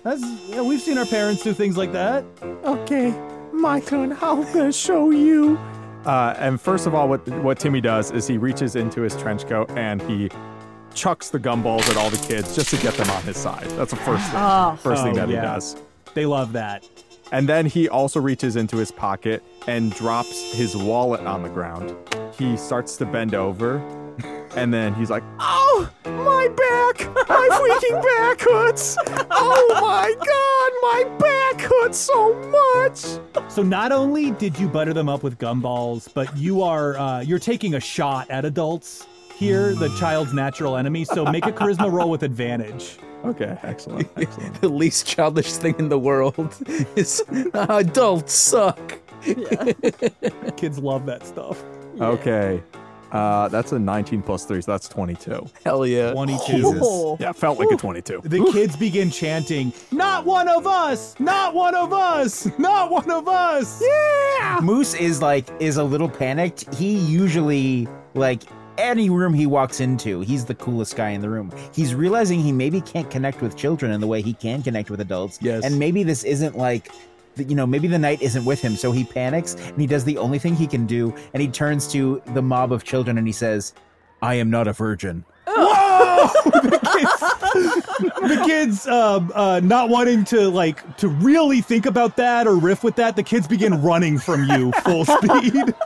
Speaker 5: That's, yeah, we've seen our parents do things like that.
Speaker 8: Okay, my turn. I'm gonna show you.
Speaker 6: Uh, and first of all, what what Timmy does is he reaches into his trench coat and he chucks the gumballs at all the kids just to get them on his side. That's the first thing.
Speaker 9: Oh.
Speaker 6: First thing
Speaker 5: Oh,
Speaker 6: that
Speaker 5: yeah.
Speaker 6: he does.
Speaker 5: They love that.
Speaker 6: And then he also reaches into his pocket and drops his wallet on the ground. He starts to bend over, and then he's like,
Speaker 8: Oh, my back! My freaking back hurts! Oh my god, my back hurts so much!
Speaker 5: So not only did you butter them up with gumballs, but you are uh, you're taking a shot at adults here, the child's natural enemy. So make a charisma roll with advantage.
Speaker 6: Okay, excellent, excellent.
Speaker 12: The least childish thing in the world is uh, adults suck.
Speaker 5: Kids love that stuff.
Speaker 6: Okay. Uh, that's a nineteen plus three, so that's twenty-two.
Speaker 12: Hell yeah.
Speaker 5: twenty-two.
Speaker 9: Oh.
Speaker 6: Yeah, felt like a twenty-two.
Speaker 5: The kids begin chanting, "Not one of us! Not one of us! Not one of us!"
Speaker 8: Yeah!
Speaker 14: Moose is like is a little panicked. He usually like any room he walks into, he's the coolest guy in the room. He's realizing he maybe can't connect with children in the way he can connect with adults.
Speaker 12: Yes.
Speaker 14: And maybe this isn't like you know, maybe the night isn't with him, so he panics and he does the only thing he can do, and he turns to the mob of children and he says, I am not a virgin.
Speaker 5: Whoa! the kids, the kids um, uh, not wanting to like to really think about that or riff with that, the kids begin running from you full speed.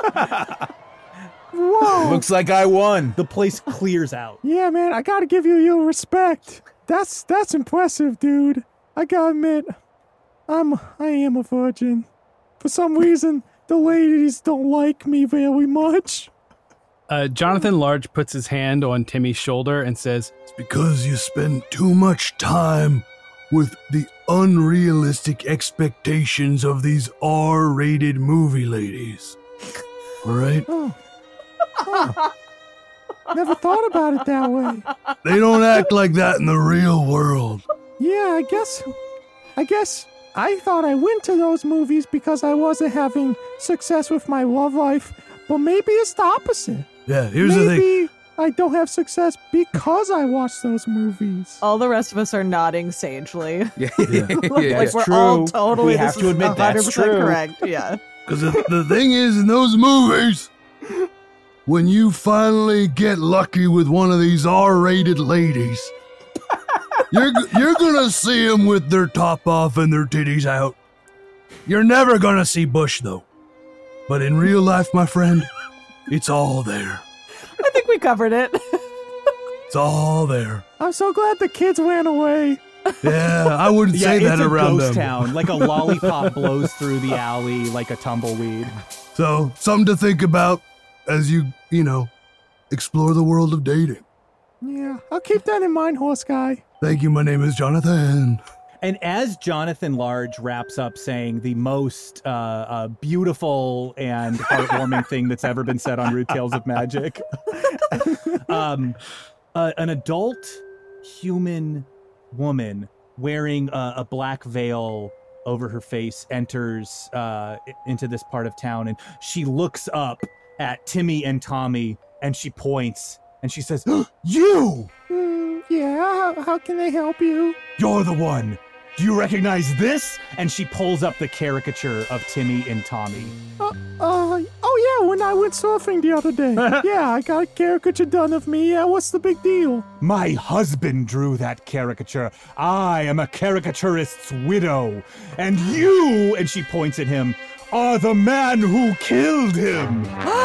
Speaker 8: Whoa!
Speaker 14: Looks like I won.
Speaker 5: The place clears out.
Speaker 8: Yeah, man, I gotta give you your respect. That's that's impressive, dude. I gotta admit, I'm I am a virgin. For some reason, the ladies don't like me very much.
Speaker 13: Uh, Jonathan Large puts his hand on Timmy's shoulder and says,
Speaker 11: It's because you spend too much time with the unrealistic expectations of these R-rated movie ladies. All right?
Speaker 8: Oh. Oh. Never thought about it that way.
Speaker 11: They don't act like that in the real world.
Speaker 8: Yeah, I guess I guess I thought I went to those movies because I wasn't having success with my love life, but maybe it's the opposite.
Speaker 11: Yeah, here's
Speaker 8: maybe
Speaker 11: the thing.
Speaker 8: I don't have success because I watched those movies.
Speaker 9: All the rest of us are nodding sagely.
Speaker 12: Yeah,
Speaker 9: like
Speaker 14: that's
Speaker 9: we're
Speaker 14: true.
Speaker 9: all totally
Speaker 14: We have
Speaker 9: this
Speaker 14: to
Speaker 9: is
Speaker 14: admit
Speaker 9: one hundred
Speaker 14: that's
Speaker 9: percent
Speaker 14: true.
Speaker 9: correct. Yeah.
Speaker 11: Because the, the thing is, in those movies, when you finally get lucky with one of these R-rated ladies, you're you're gonna see them with their top off and their titties out. You're never gonna see Bush though. But in real life, my friend, it's all there.
Speaker 9: I think we covered it.
Speaker 11: It's all there.
Speaker 8: I'm so glad the kids ran away.
Speaker 11: Yeah, I wouldn't
Speaker 5: Yeah,
Speaker 11: say
Speaker 5: it's
Speaker 11: that
Speaker 5: a
Speaker 11: around
Speaker 5: ghost
Speaker 11: them.
Speaker 5: town. Like a lollipop blows through the alley like a tumbleweed.
Speaker 11: So, something to think about as you, you know, explore the world of dating.
Speaker 8: Yeah, I'll keep that in mind, horse guy.
Speaker 11: Thank you, my name is Jonathan.
Speaker 5: And as Jonathan Large wraps up saying the most uh, uh, beautiful and heartwarming thing that's ever been said on Rude Tales of Magic, um, uh, an adult human woman wearing a, a black veil over her face enters uh, into this part of town, and she looks up at Timmy and Tommy, and she points, and she says, "You!
Speaker 8: Mm, yeah, how, how can I help you?
Speaker 5: You're the one! Do you recognize this?" And she pulls up the caricature of Timmy and Tommy.
Speaker 8: Uh, uh, oh yeah, when I went surfing the other day. Yeah, I got a caricature done of me. Yeah, what's the big deal?
Speaker 5: My husband drew that caricature. I am a caricaturist's widow. And you, and she points at him, are the man who killed him.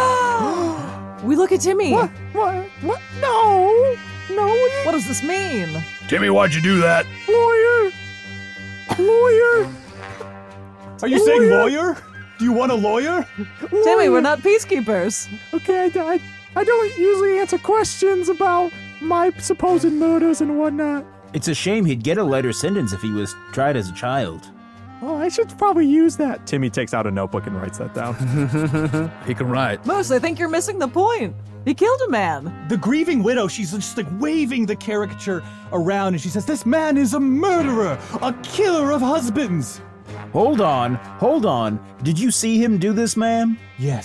Speaker 9: We look at Timmy.
Speaker 8: What? What? What? No! No!
Speaker 9: What does this mean?
Speaker 11: Timmy, why'd you do that?
Speaker 8: Lawyer! Lawyer!
Speaker 5: Are you saying lawyer? Do you want a lawyer?
Speaker 9: Timmy, we're not peacekeepers.
Speaker 8: Okay, I, I, I don't usually answer questions about my supposed murders and whatnot.
Speaker 14: It's a shame he'd get a lighter sentence if he was tried as a child.
Speaker 8: Oh, I should probably use that.
Speaker 6: Timmy takes out a notebook and writes that down.
Speaker 11: He can write.
Speaker 9: Moose, I think you're missing the point. He killed a man.
Speaker 5: The grieving widow, she's just like waving the caricature around, and she says, this man is a murderer, a killer of husbands.
Speaker 14: Hold on, hold on. Did you see him do this, ma'am?
Speaker 5: Yes,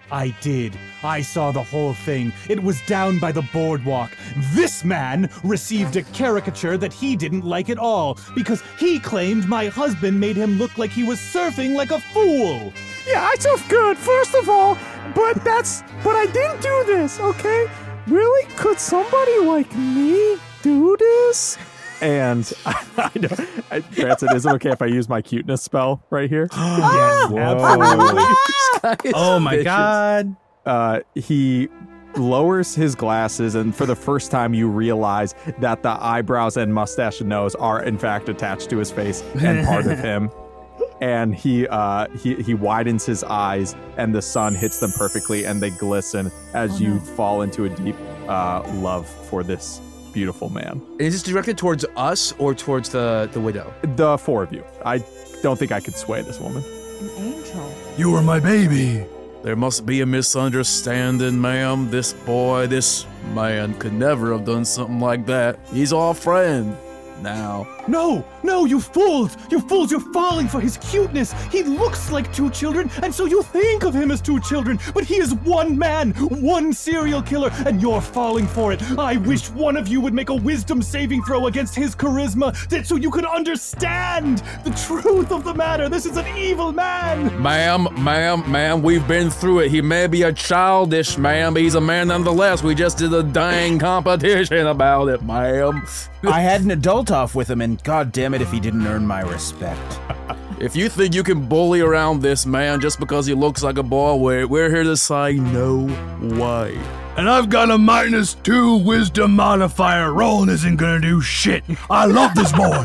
Speaker 1: I did. I saw the whole thing. It was down by the boardwalk. This man received a caricature that he didn't like at all because he claimed my husband made him look like he was surfing like a fool.
Speaker 8: Yeah, I surf good, first of all, but that's, but I didn't do this, okay? Really? Could somebody like me do this?
Speaker 6: And I, I don't, I, Branson, is it okay if I use my cuteness spell right here?
Speaker 1: Yes, absolutely.
Speaker 13: Oh my
Speaker 6: Vicious.
Speaker 13: god.
Speaker 6: Uh, he lowers his glasses, and for the first time you realize that the eyebrows and mustache and nose are in fact attached to his face and part of him. And he uh, he he widens his eyes, and the sun hits them perfectly, and they glisten as
Speaker 9: Oh,
Speaker 6: you
Speaker 9: no.
Speaker 6: fall into a deep uh, love for this beautiful man.
Speaker 12: Is this directed towards us or towards the, the widow?
Speaker 6: The four of you. I don't think I could sway this woman.
Speaker 9: An angel.
Speaker 11: You are my baby.
Speaker 15: There must be a misunderstanding, ma'am. This boy, this man could never have done something like that. He's our friend. Now.
Speaker 1: No, no, you fools! You fools, you're falling for his cuteness! He looks like two children, and so you think of him as two children, but he is one man, one serial killer, and you're falling for it. I wish one of you would make a wisdom saving throw against his charisma, that so you could understand the truth of the matter. This is an evil man!
Speaker 15: Ma'am, ma'am, ma'am, we've been through it. He may be a childish man, but he's a man nonetheless. We just did a dang competition about it, ma'am.
Speaker 14: I had an adult off with him, and god damn it if he didn't earn my respect.
Speaker 15: If you think you can bully around this man just because he looks like a boy, we're, we're here to say no way.
Speaker 11: And I've got a minus two wisdom modifier. Rolling isn't gonna do shit. I love this boy.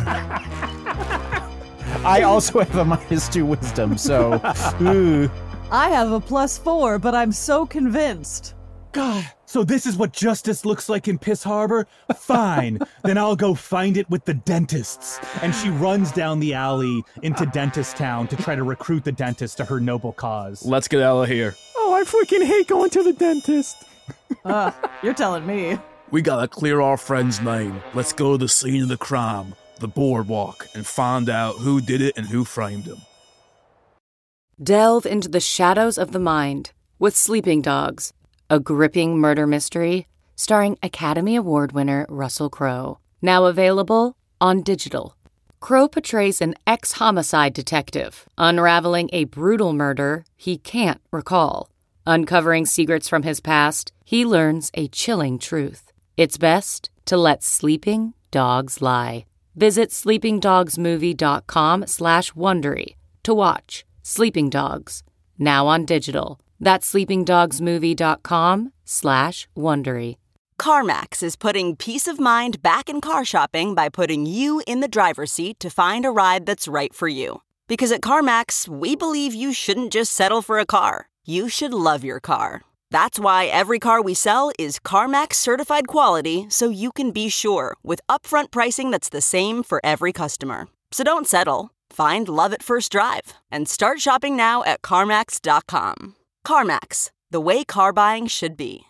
Speaker 14: I also have a minus two wisdom, so... ooh.
Speaker 9: I have a plus four, but I'm so convinced.
Speaker 1: God, so this is what justice looks like in Piss Harbor? Fine, then I'll go find it with the dentists. And she runs down the alley into Dentist Town to try to recruit the dentist to her noble cause.
Speaker 15: Let's get out of here.
Speaker 8: Oh, I freaking hate going to the dentist.
Speaker 9: Uh, you're telling me.
Speaker 15: We gotta clear our friend's name. Let's go to the scene of the crime, the boardwalk, and find out who did it and who framed him.
Speaker 16: Delve into the shadows of the mind with Sleeping Dogs, a gripping murder mystery starring Academy Award winner Russell Crowe. Now available on digital. Crowe portrays an ex-homicide detective unraveling a brutal murder he can't recall. Uncovering secrets from his past, he learns a chilling truth. It's best to let sleeping dogs lie. Visit sleepingdogsmovie.com slash Wondery to watch Sleeping Dogs, now on digital. That's sleepingdogsmovie.com slash Wondery.
Speaker 17: CarMax is putting peace of mind back in car shopping by putting you in the driver's seat to find a ride that's right for you. Because at CarMax, we believe you shouldn't just settle for a car. You should love your car. That's why every car we sell is CarMax certified quality, so you can be sure with upfront pricing that's the same for every customer. So don't settle. Find love at first drive and start shopping now at CarMax dot com. CarMax, the way car buying should be.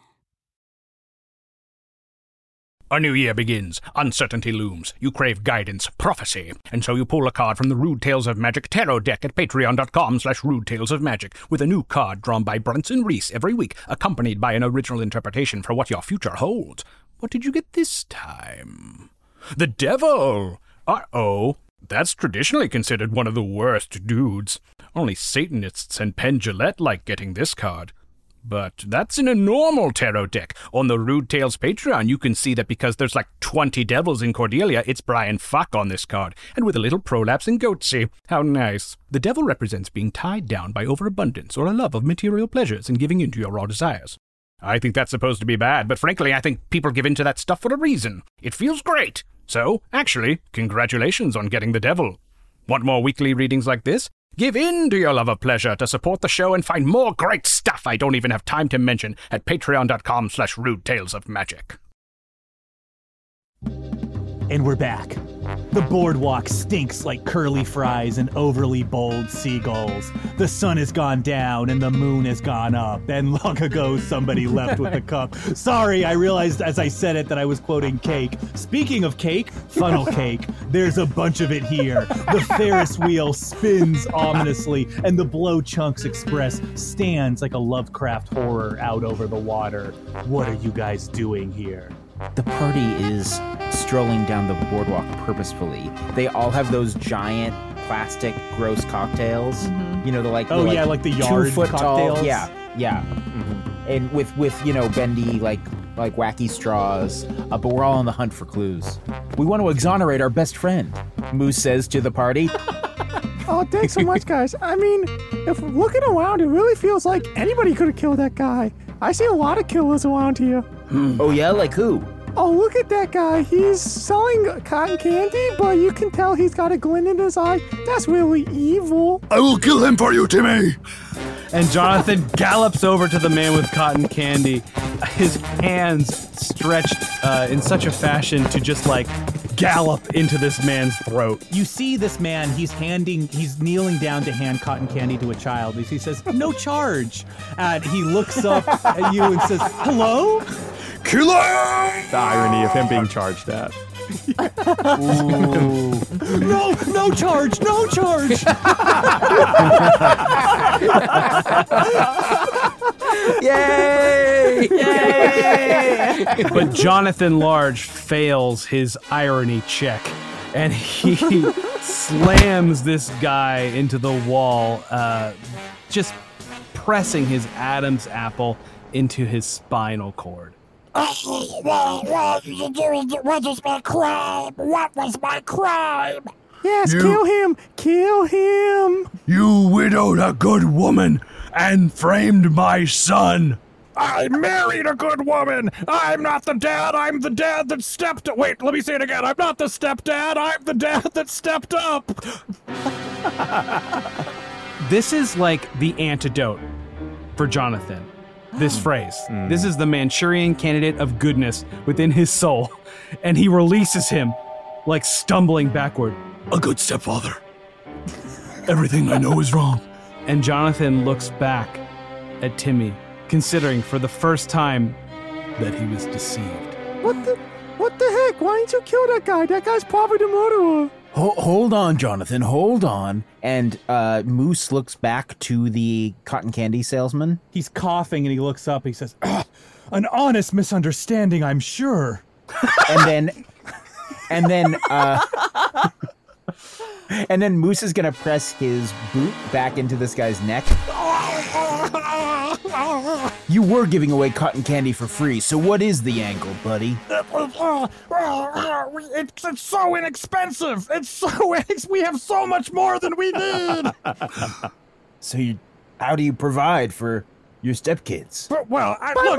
Speaker 13: A new year begins. Uncertainty looms. You crave guidance, prophecy, and so you pull a card from the Rude Tales of Magic tarot deck at patreon.com slash rude tales of magic with a new card drawn by Brunson Reese every week, accompanied by an original interpretation for what your future holds. What did you get this time? The Devil! Uh-oh. That's traditionally considered one of the worst dudes. Only Satanists and Penn Jillette like getting this card. But that's in a normal tarot deck. On the Rude Tales Patreon, you can see that because there's like twenty devils in Cordelia, it's Brian Fuck on this card, and with a little prolapse and goatsy. How nice. The devil represents being tied down by overabundance or a love of material pleasures and giving in to your raw desires. I think that's supposed to be bad, but frankly, I think people give in to that stuff for a reason. It feels great. So, actually, congratulations on getting the devil. Want more weekly readings like this? Give in to your love of pleasure to support the show and find more great stuff I don't even have time to mention at patreon.com slash rude tales of magic.
Speaker 1: And we're back.
Speaker 5: The boardwalk stinks like curly fries and overly bold seagulls. The sun has gone down and the moon has gone up, and long ago somebody left with the cup. Sorry, I realized as I said it that I was quoting cake. Speaking of cake, funnel cake. There's a bunch of it here. The Ferris wheel spins ominously, and the Blow Chunks Express stands like a Lovecraft horror out over the water. What are you guys doing here?
Speaker 14: The party is strolling down the boardwalk purposefully. They all have those giant plastic gross cocktails.
Speaker 9: Mm-hmm.
Speaker 14: You know, the like
Speaker 5: Oh,
Speaker 14: the,
Speaker 5: yeah, like the yard
Speaker 14: two foot
Speaker 5: cocktails?
Speaker 14: Tall. Yeah, yeah. Mm-hmm. And with with you know bendy like like wacky straws. Uh, but we're all on the hunt for clues. We want to exonerate our best friend, Moose says to the party.
Speaker 8: Oh, thanks so much, guys. I mean, if looking around, it really feels like anybody could have killed that guy. I see a lot of killers around here.
Speaker 14: Oh yeah, like who?
Speaker 8: Oh, look at that guy. He's selling cotton candy, but you can tell he's got a glint in his eye. That's really evil.
Speaker 11: I will kill him for you, Timmy.
Speaker 13: And Jonathan gallops over to the man with cotton candy, his hands stretched uh, in such a fashion to just like gallop into this man's throat.
Speaker 5: You see this man, he's handing, he's kneeling down to hand cotton candy to a child. He says, no charge. And he looks up at you and says, hello?
Speaker 11: Killer!
Speaker 6: The irony of him being charged at.
Speaker 5: No, no charge, no charge.
Speaker 14: Yay!
Speaker 9: Yay!
Speaker 13: But Jonathan Large fails his irony check, and he slams this guy into the wall, uh, just pressing his Adam's apple into his spinal cord.
Speaker 8: Oh, what, what, what is my crime? What was my crime? Yes,
Speaker 11: You-
Speaker 8: kill him! Kill him!
Speaker 11: You widowed a good woman and framed my son.
Speaker 1: I married a good woman. I'm not the dad. I'm the dad that stepped. Wait, let me say it again. I'm not the stepdad. I'm the dad that stepped up.
Speaker 13: This is like the antidote for Jonathan. This phrase. This is the Manchurian candidate of goodness within his soul, and he releases him like stumbling backward.
Speaker 11: A good stepfather. Everything I know is wrong.
Speaker 13: And Jonathan looks back at Timmy, considering for the first time that he was deceived.
Speaker 8: What the, what the heck? Why didn't you kill that guy? That guy's probably the murderer.
Speaker 14: Ho- hold on, Jonathan, hold on. And uh, Moose looks back to the cotton candy salesman.
Speaker 5: He's coughing and he looks up. He says, "Ah, an honest misunderstanding, I'm sure.
Speaker 14: And then, and then, uh, and then Moose is gonna press his boot back into this guy's neck. You were giving away cotton candy for free, so what is the angle, buddy?
Speaker 1: It's, it's so inexpensive. It's so inex- we have so much more than we need.
Speaker 14: So you, how do you provide for your stepkids?
Speaker 1: But, well, I,
Speaker 8: By
Speaker 1: look.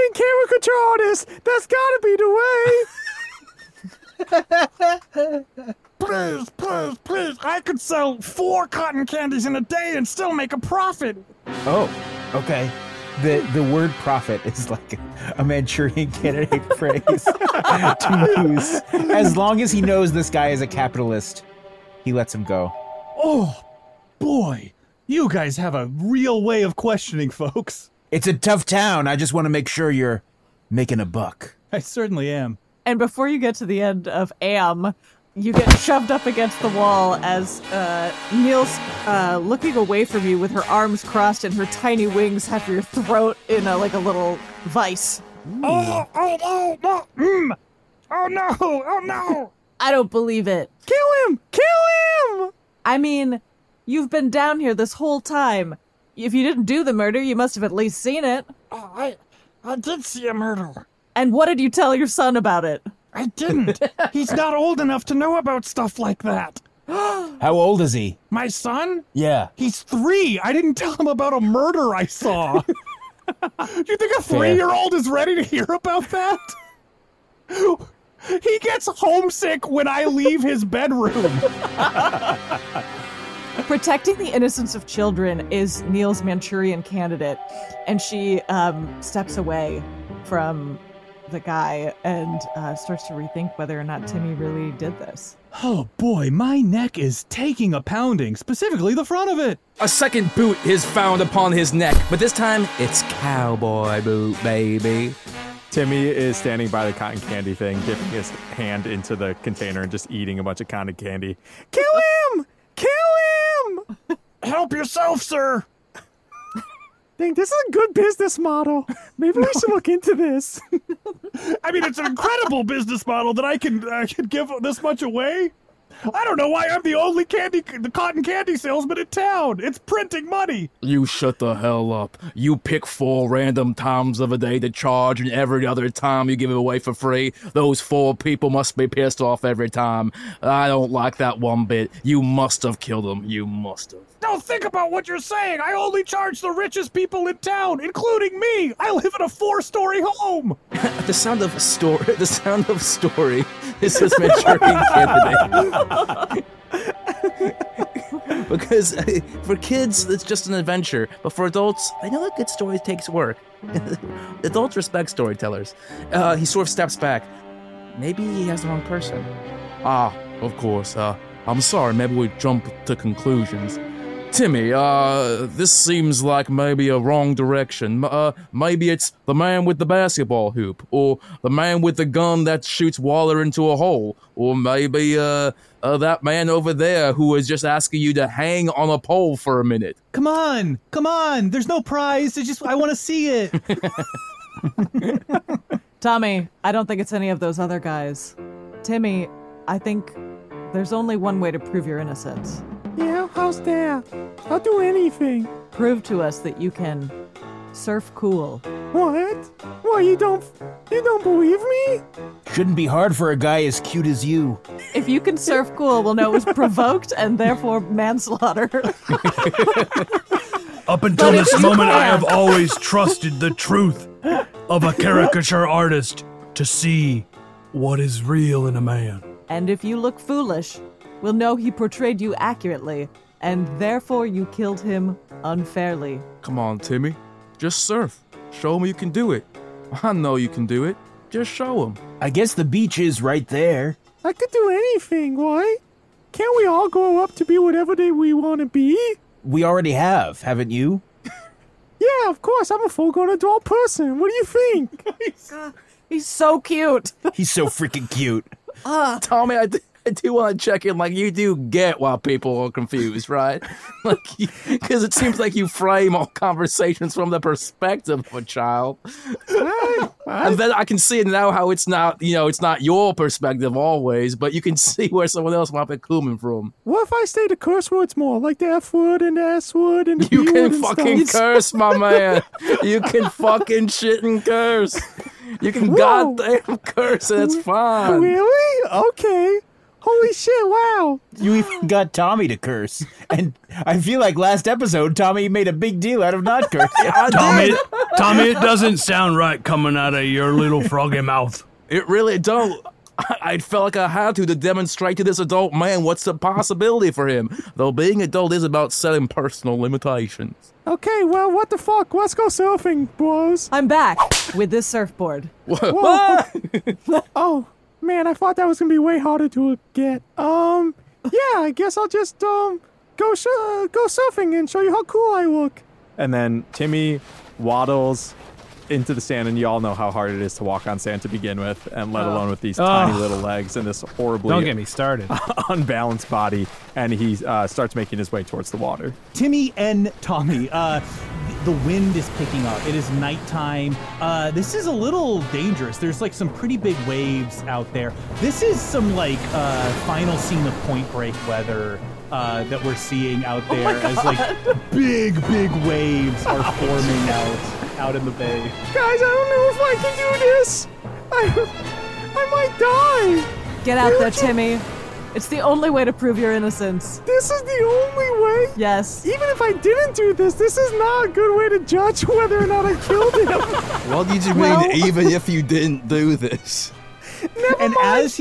Speaker 8: murdering caricature artists, that's gotta be the way.
Speaker 1: Please, please, please. I could sell four cotton candies in a day and still make a profit.
Speaker 14: Oh, okay. The the word profit is like a Manchurian candidate phrase to use. As long as he knows this guy is a capitalist, he lets him go.
Speaker 5: Oh, boy. You guys have a real way of questioning folks.
Speaker 14: It's a tough town. I just want to make sure you're making a buck.
Speaker 5: I certainly am.
Speaker 9: And before you get to the end of Am, you get shoved up against the wall as uh, Neil's uh, looking away from you with her arms crossed and her tiny wings have your throat in a, like a little vice.
Speaker 1: Oh, oh, oh, no. Mm. Oh, no. Oh, no.
Speaker 9: I don't believe it.
Speaker 8: Kill him! Kill him!
Speaker 9: I mean, you've been down here this whole time. If you didn't do the murder, you must have at least seen it.
Speaker 1: Oh, I, I did see a murder.
Speaker 9: And what did you tell your son about it?
Speaker 1: I didn't. He's not old enough to know about stuff like that.
Speaker 14: How old is he?
Speaker 1: My son?
Speaker 14: Yeah.
Speaker 1: He's three. I didn't tell him about a murder I saw. You think a three-year-old is ready to hear about that? He gets homesick when I leave his bedroom.
Speaker 9: Protecting the innocence of children is Neil's Manchurian candidate, and she um, steps away from the guy and uh, starts to rethink whether or not Timmy really did this.
Speaker 1: Oh boy, my neck is taking a pounding, specifically the front of it.
Speaker 12: A second boot is found upon his neck, but this time it's cowboy boot, baby.
Speaker 6: Timmy is standing by the cotton candy thing, dipping his hand into the container and just eating a bunch of cotton candy.
Speaker 8: Kill him! Kill him!
Speaker 1: Help yourself, sir!
Speaker 8: Dang, this is a good business model. Maybe we should look into this.
Speaker 1: I mean, it's an incredible business model that I can I can give this much away. I don't know why I'm the only candy, the cotton candy salesman in town. It's printing money.
Speaker 15: You shut the hell up. You pick four random times of a day to charge, and every other time you give it away for free. Those four people must be pissed off every time. I don't like that one bit. You must have killed them. You must have.
Speaker 1: Don't think about what you're saying. I only charge the richest people in town, including me. I live in a four-story home.
Speaker 12: The sound of story. The sound of story is his Manchurian candidate. Because uh, for kids, it's just an adventure. But for adults, I know that good story takes work. Adults respect storytellers. Uh, he sort of steps back. Maybe he has the wrong person.
Speaker 15: Ah, of course. Uh, I'm sorry. Maybe we jump to conclusions. Timmy, uh, this seems like maybe a wrong direction. Uh, maybe it's the man with the basketball hoop, or the man with the gun that shoots water into a hole, or maybe, uh, uh, that man over there who is just asking you to hang on a pole for a minute.
Speaker 5: Come on, come on. There's no prize. I just, I want to see it.
Speaker 9: Tommy, I don't think it's any of those other guys. Timmy, I think there's only one way to prove your innocence.
Speaker 8: Yeah, how's that? I'll do anything.
Speaker 9: Prove to us that you can surf cool.
Speaker 8: What? What, you don't, you don't believe me?
Speaker 14: Shouldn't be hard for a guy as cute as you.
Speaker 9: If you can surf cool, we'll know it was provoked and therefore manslaughter.
Speaker 11: Up until this moment, I have always trusted the truth of a caricature artist to see what is real in a man.
Speaker 9: And if you look foolish, we'll know he portrayed you accurately, and therefore you killed him unfairly.
Speaker 15: Come on, Timmy. Just surf. Show me you can do it. I know you can do it. Just show him.
Speaker 14: I guess the beach is right there.
Speaker 8: I could do anything, why? Can't we all grow up to be whatever they we want to be?
Speaker 14: We already have, haven't you?
Speaker 8: Yeah, of course. I'm a full-grown adult person. What do you think?
Speaker 9: God, he's so cute.
Speaker 14: He's so freaking cute.
Speaker 12: Uh, Tommy, I, d- I do want to check in. Like, you do get why people are confused, right? Like, because it seems like you frame all conversations from the perspective of a child.
Speaker 8: I, I,
Speaker 12: and then I can see it now how it's not, you know, it's not your perspective always, but you can see where someone else might be coming from.
Speaker 8: What if I say the curse words more, like the F word and the S word and the
Speaker 12: You
Speaker 8: B
Speaker 12: can
Speaker 8: word and
Speaker 12: fucking
Speaker 8: stuff?
Speaker 12: curse, my man. You can fucking shit and curse. You can
Speaker 8: Whoa.
Speaker 12: goddamn curse, and it's fine.
Speaker 8: Really? Okay. Holy shit, wow.
Speaker 14: You even got Tommy to curse. And I feel like last episode, Tommy made a big deal out of not cursing.
Speaker 11: Tommy, Tommy, it doesn't sound right coming out of your little froggy mouth.
Speaker 12: It really don't. I, I felt like I had to to demonstrate to this adult man what's the possibility for him. Though being adult is about setting personal limitations.
Speaker 8: Okay, well, what the fuck? Let's go surfing, bros.
Speaker 9: I'm back with this surfboard.
Speaker 8: Whoa. Oh, man, I thought that was gonna be way harder to get. Um, yeah, I guess I'll just, um, go, sh- uh, go surfing and show you how cool I look.
Speaker 6: And then Timmy waddles into the sand, and you all know how hard it is to walk on sand to begin with, and let
Speaker 13: Oh.
Speaker 6: alone with these
Speaker 13: Oh.
Speaker 6: tiny little legs and this horribly
Speaker 13: Don't get me started.
Speaker 6: unbalanced body. And he uh, starts making his way towards the water.
Speaker 5: Timmy and Tommy, uh, the wind is picking up. It is nighttime. Uh, this is a little dangerous. There's like some pretty big waves out there. This is some like uh, final scene of Point Break weather uh, that we're seeing out there as like big, big waves are forming out out in the bay.
Speaker 8: Guys, I don't know if I can do this. I, I might die.
Speaker 9: Get out there, Timmy. It's the only way to prove your innocence.
Speaker 8: This is the only way?
Speaker 9: Yes.
Speaker 8: Even if I didn't do this, this is not a good way to judge whether or not I killed him.
Speaker 12: What did you
Speaker 8: Well-
Speaker 12: mean, even if you didn't do this?
Speaker 5: And as he's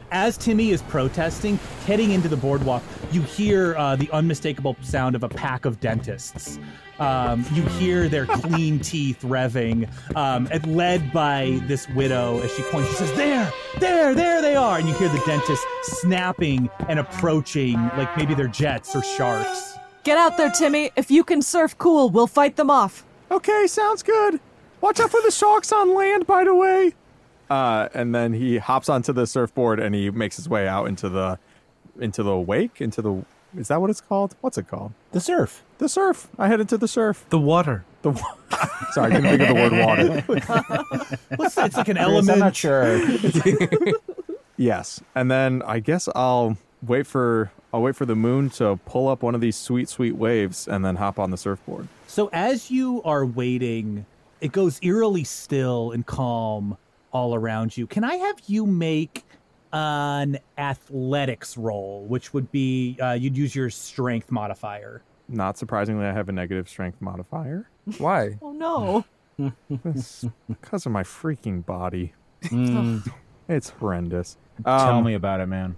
Speaker 5: As Timmy is protesting, heading into the boardwalk, you hear uh, the unmistakable sound of a pack of dentists. Um, you hear their clean teeth revving, um, and led by this widow as she points. She says, there, there, there they are. And you hear the dentists snapping and approaching like maybe they're jets or sharks.
Speaker 9: Get out there, Timmy. If you can surf cool, we'll fight them off.
Speaker 6: Okay, sounds good. Watch out for the sharks on land, by the way. Uh, and then he hops onto the surfboard and he makes his way out into the into the wake, into the is that what it's called? What's it called?
Speaker 14: The surf.
Speaker 6: The surf. I head into the surf.
Speaker 13: The water.
Speaker 6: The wa- Sorry, I didn't think of the word water.
Speaker 5: What's that? It's like an
Speaker 14: Chris,
Speaker 5: element.
Speaker 14: I'm not sure.
Speaker 6: Yes. And then I guess I'll wait for I'll wait for the moon to pull up one of these sweet, sweet waves and then hop on the surfboard.
Speaker 5: So as you are waiting, it goes eerily still and calm all around you. Can I have you make an athletics roll, which would be uh, you'd use your strength modifier?
Speaker 6: Not surprisingly, I have a negative strength modifier.
Speaker 12: Why?
Speaker 9: Oh no.
Speaker 6: It's because of my freaking body.
Speaker 14: Mm.
Speaker 6: It's horrendous.
Speaker 14: Tell
Speaker 6: Um,
Speaker 14: me about it, man.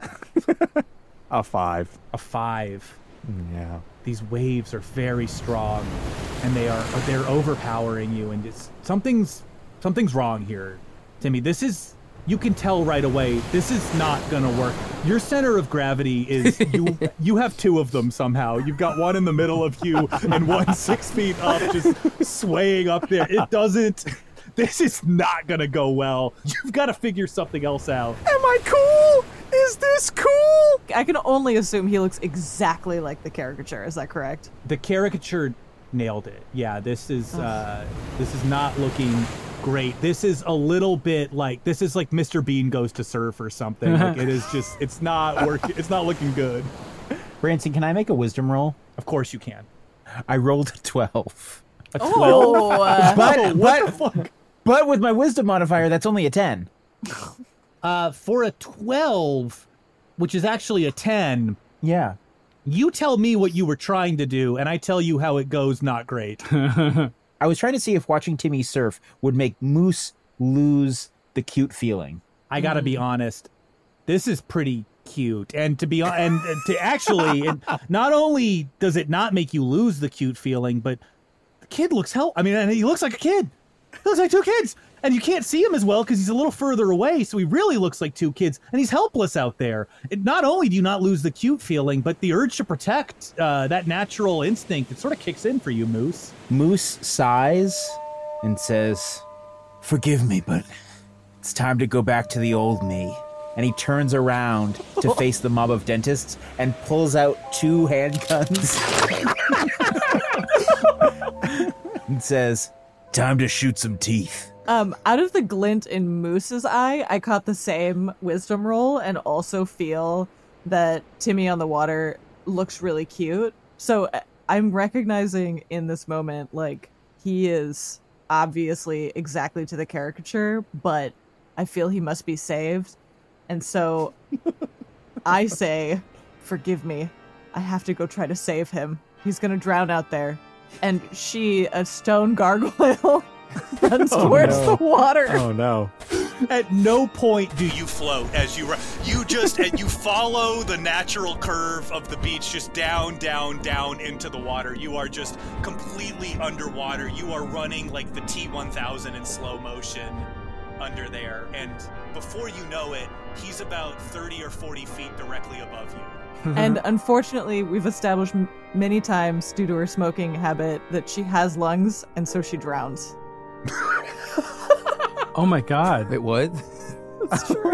Speaker 6: A five.
Speaker 5: A five.
Speaker 6: Yeah.
Speaker 5: These waves are very strong, and they are they're overpowering you. And it's something's something's wrong here, Timmy. This is you can tell right away. This is not gonna work. Your center of gravity is you. You have two of them somehow. You've got one in the middle of you and one six feet up, just swaying up there. It doesn't. This is not gonna go well. You've got to figure something else out.
Speaker 8: Am I cool? Is this cool?
Speaker 9: I can only assume he looks exactly like the caricature. Is that correct?
Speaker 5: The caricature nailed it. Yeah, this is uh, this is not looking great. This is a little bit like this is like Mister Bean Goes to Surf or something. Like it is just it's not working. It's not looking good.
Speaker 14: Branson, can I make a wisdom roll?
Speaker 5: Of course you can.
Speaker 14: I rolled a twelve.
Speaker 5: A twelve?
Speaker 9: Oh, uh,
Speaker 14: but
Speaker 5: oh, what the fuck?
Speaker 14: But with my wisdom modifier, that's only a ten.
Speaker 5: Uh, for a twelve, which is actually a ten.
Speaker 14: Yeah.
Speaker 5: You tell me what you were trying to do, and I tell you how it goes not great.
Speaker 14: I was trying to see if watching Timmy surf would make Moose lose the cute feeling.
Speaker 5: I gotta be honest, this is pretty cute, and to be and, and to actually, and not only does it not make you lose the cute feeling, but the kid looks hell. I mean, and he looks like a kid. He looks like two kids, and you can't see him as well because he's a little further away. So he really looks like two kids, and he's helpless out there. It, not only do you not lose the cute feeling, but the urge to protect, uh, that natural instinct, it sort of kicks in for you, Moose.
Speaker 14: Moose sighs and says, "Forgive me, but it's time to go back to the old me." And he turns around to face the mob of dentists and pulls out two handguns and says, "Time to shoot some teeth."
Speaker 9: Um, out of the glint in Moose's eye, I caught the same wisdom roll and also feel that Timmy on the water looks really cute. So I'm recognizing in this moment, like, he is obviously exactly to the caricature, but I feel he must be saved. And so I say, forgive me. I have to go try to save him. He's going to drown out there. And she, a stone gargoyle, runs
Speaker 6: Oh,
Speaker 9: towards
Speaker 6: no.
Speaker 9: the water.
Speaker 6: Oh no.
Speaker 1: At no point do you float as you run. You just and you follow the natural curve of the beach, just down, down, down into the water. You are just completely underwater. You are running like the T one thousand in slow motion under there, and before you know it, he's about thirty or forty feet directly above you.
Speaker 9: And unfortunately, we've established m- many times due to her smoking habit that she has lungs, and so she drowns.
Speaker 13: Oh my god.
Speaker 12: Wait, what?
Speaker 9: It's true.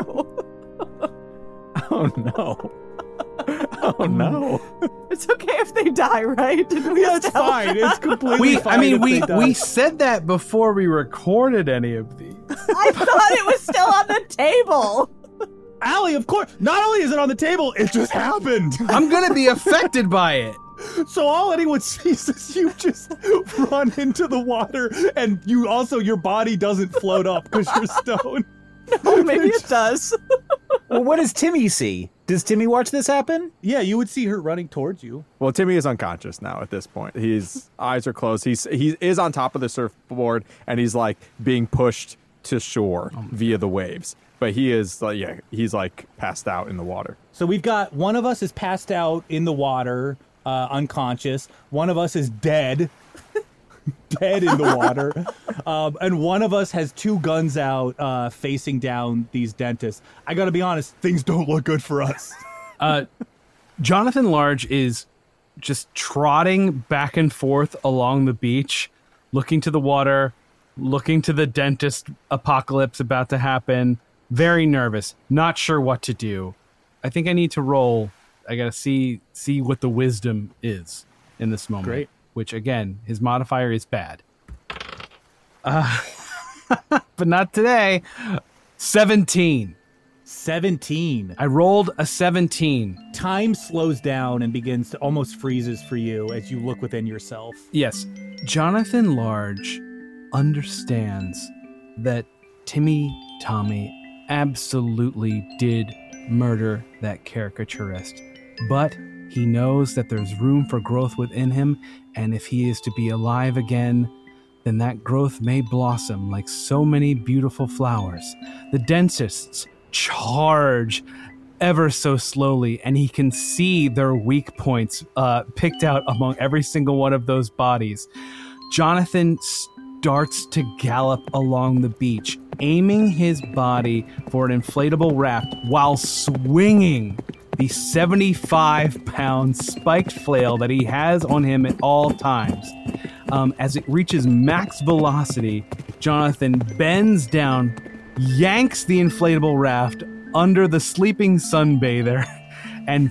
Speaker 6: Oh no. Oh no.
Speaker 9: It's okay if they die, right? Didn't we
Speaker 5: Yeah, it's
Speaker 9: establish
Speaker 5: fine.
Speaker 9: that?
Speaker 5: It's completely
Speaker 13: We,
Speaker 5: fine.
Speaker 13: I mean,
Speaker 5: if
Speaker 13: we,
Speaker 5: they die.
Speaker 13: we said that before we recorded any of these.
Speaker 9: I thought it was still on the table.
Speaker 5: Allie, of course. Not only is it on the table, it just happened.
Speaker 13: I'm gonna be affected by it.
Speaker 5: So all anyone sees is you just run into the water, and you also your body doesn't float up because you're stoned.
Speaker 9: Oh, maybe it does.
Speaker 14: Well, what does Timmy see? Does Timmy watch this happen?
Speaker 5: Yeah, you would see her running towards you.
Speaker 6: Well, Timmy is unconscious now at this point. His eyes are closed. He's he is on top of the surfboard, and he's like being pushed to shore via the waves. but he is like, yeah, he's like passed out in the water.
Speaker 5: So we've got one of us is passed out in the water, uh, unconscious. One of us is dead, dead in the water. Um, and one of us has two guns out, uh, facing down these dentists. I got to be honest, things don't look good for us.
Speaker 13: Uh, Jonathan Large is just trotting back and forth along the beach, looking to the water, looking to the dentist apocalypse about to happen. Very nervous, not sure what to do. I think I need to roll. I gotta see see what the wisdom is in this moment.
Speaker 5: Great.
Speaker 13: Which again, his modifier is bad. Uh, but not today. seventeen.
Speaker 5: seventeen.
Speaker 13: I rolled a seventeen.
Speaker 5: Time slows down and begins to almost freezes for you as you look within yourself.
Speaker 13: Yes. Jonathan Large understands that Timmy Tommy absolutely did murder that caricaturist, but he knows that there's room for growth within him, and if he is to be alive again, then that growth may blossom like so many beautiful flowers. The dentists charge ever so slowly, and he can see their weak points uh, picked out among every single one of those bodies. Jonathan starts to gallop along the beach, aiming his body for an inflatable raft while swinging the seventy-five pound spiked flail that he has on him at all times. Um, as it reaches max velocity, Jonathan bends down, yanks the inflatable raft under the sleeping sunbather, and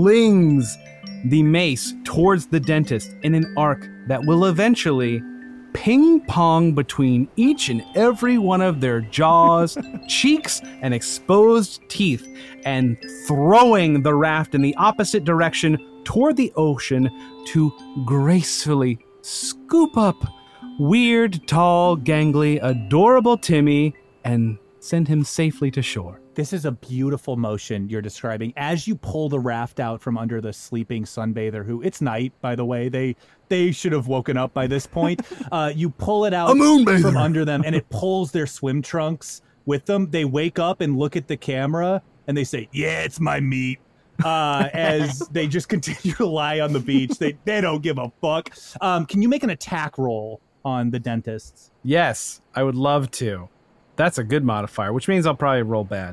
Speaker 13: flings the mace towards the dentist in an arc that will eventually ping-pong between each and every one of their jaws, cheeks, and exposed teeth, and throwing the raft in the opposite direction toward the ocean to gracefully scoop up weird, tall, gangly, adorable Timmy and send him safely to shore.
Speaker 5: This is a beautiful motion you're describing. As you pull the raft out from under the sleeping sunbather, who, it's night, by the way, they they should have woken up by this point. Uh, you pull it out
Speaker 11: A moonbather.
Speaker 5: from under them, and it pulls their swim trunks with them. They wake up and look at the camera, and they say, yeah, it's my meat. Uh, as they just continue to lie on the beach. They, they don't give a fuck. Um, can you make an attack roll on the dentists?
Speaker 13: Yes, I would love to. That's a good modifier, which means I'll probably roll bad.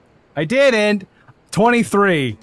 Speaker 13: I didn't. twenty-three.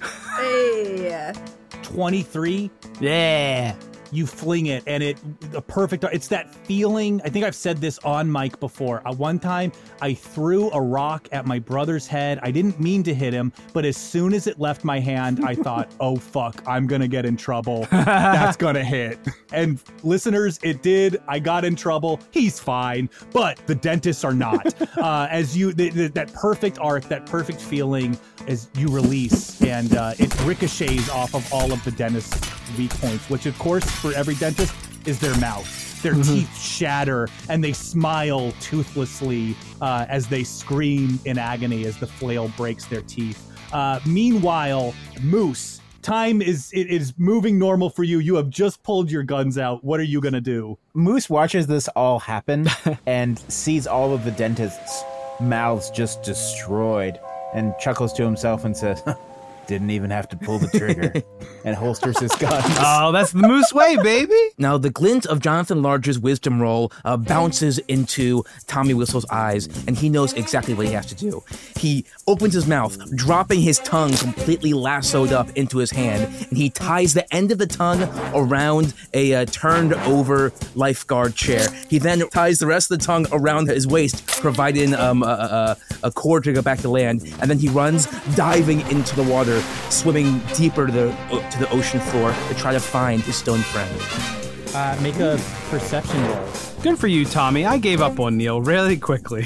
Speaker 9: Hey.
Speaker 5: twenty-three?
Speaker 13: Yeah.
Speaker 5: You fling it, and it a perfect. It's that feeling. I think I've said this on mic before. Uh, one time, I threw a rock at my brother's head. I didn't mean to hit him, but as soon as it left my hand, I thought, "Oh fuck, I'm gonna get in trouble. That's gonna hit." And listeners, it did. I got in trouble. He's fine, but the dentists are not. uh, as you, the, the, that perfect arc, that perfect feeling, as you release, and uh, it ricochets off of all of the dentist's weak points, which of course, for every dentist, is their mouth. Their mm-hmm. teeth shatter, and they smile toothlessly uh, as they scream in agony as the flail breaks their teeth. Uh, meanwhile, Moose, time is it is moving normal for you. You have just pulled your guns out. What are you gonna do?
Speaker 14: Moose watches this all happen and sees all of the dentists' mouths just destroyed, and chuckles to himself and says, didn't even have to pull the trigger, and holsters his gun.
Speaker 13: Oh, that's the Moose way, baby.
Speaker 12: Now, the glint of Jonathan Large's wisdom roll uh, bounces into Tommy Whistle's eyes, and he knows exactly what he has to do. He opens his mouth, dropping his tongue completely lassoed up into his hand, and he ties the end of the tongue around a uh, turned-over lifeguard chair. He then ties the rest of the tongue around his waist, providing um, a, a, a cord to go back to land, and then he runs, diving into the water, swimming deeper to the to the ocean floor to try to find his stone friend.
Speaker 5: Uh, make a perception roll.
Speaker 13: Good for you, Tommy. I gave up on Neil really quickly.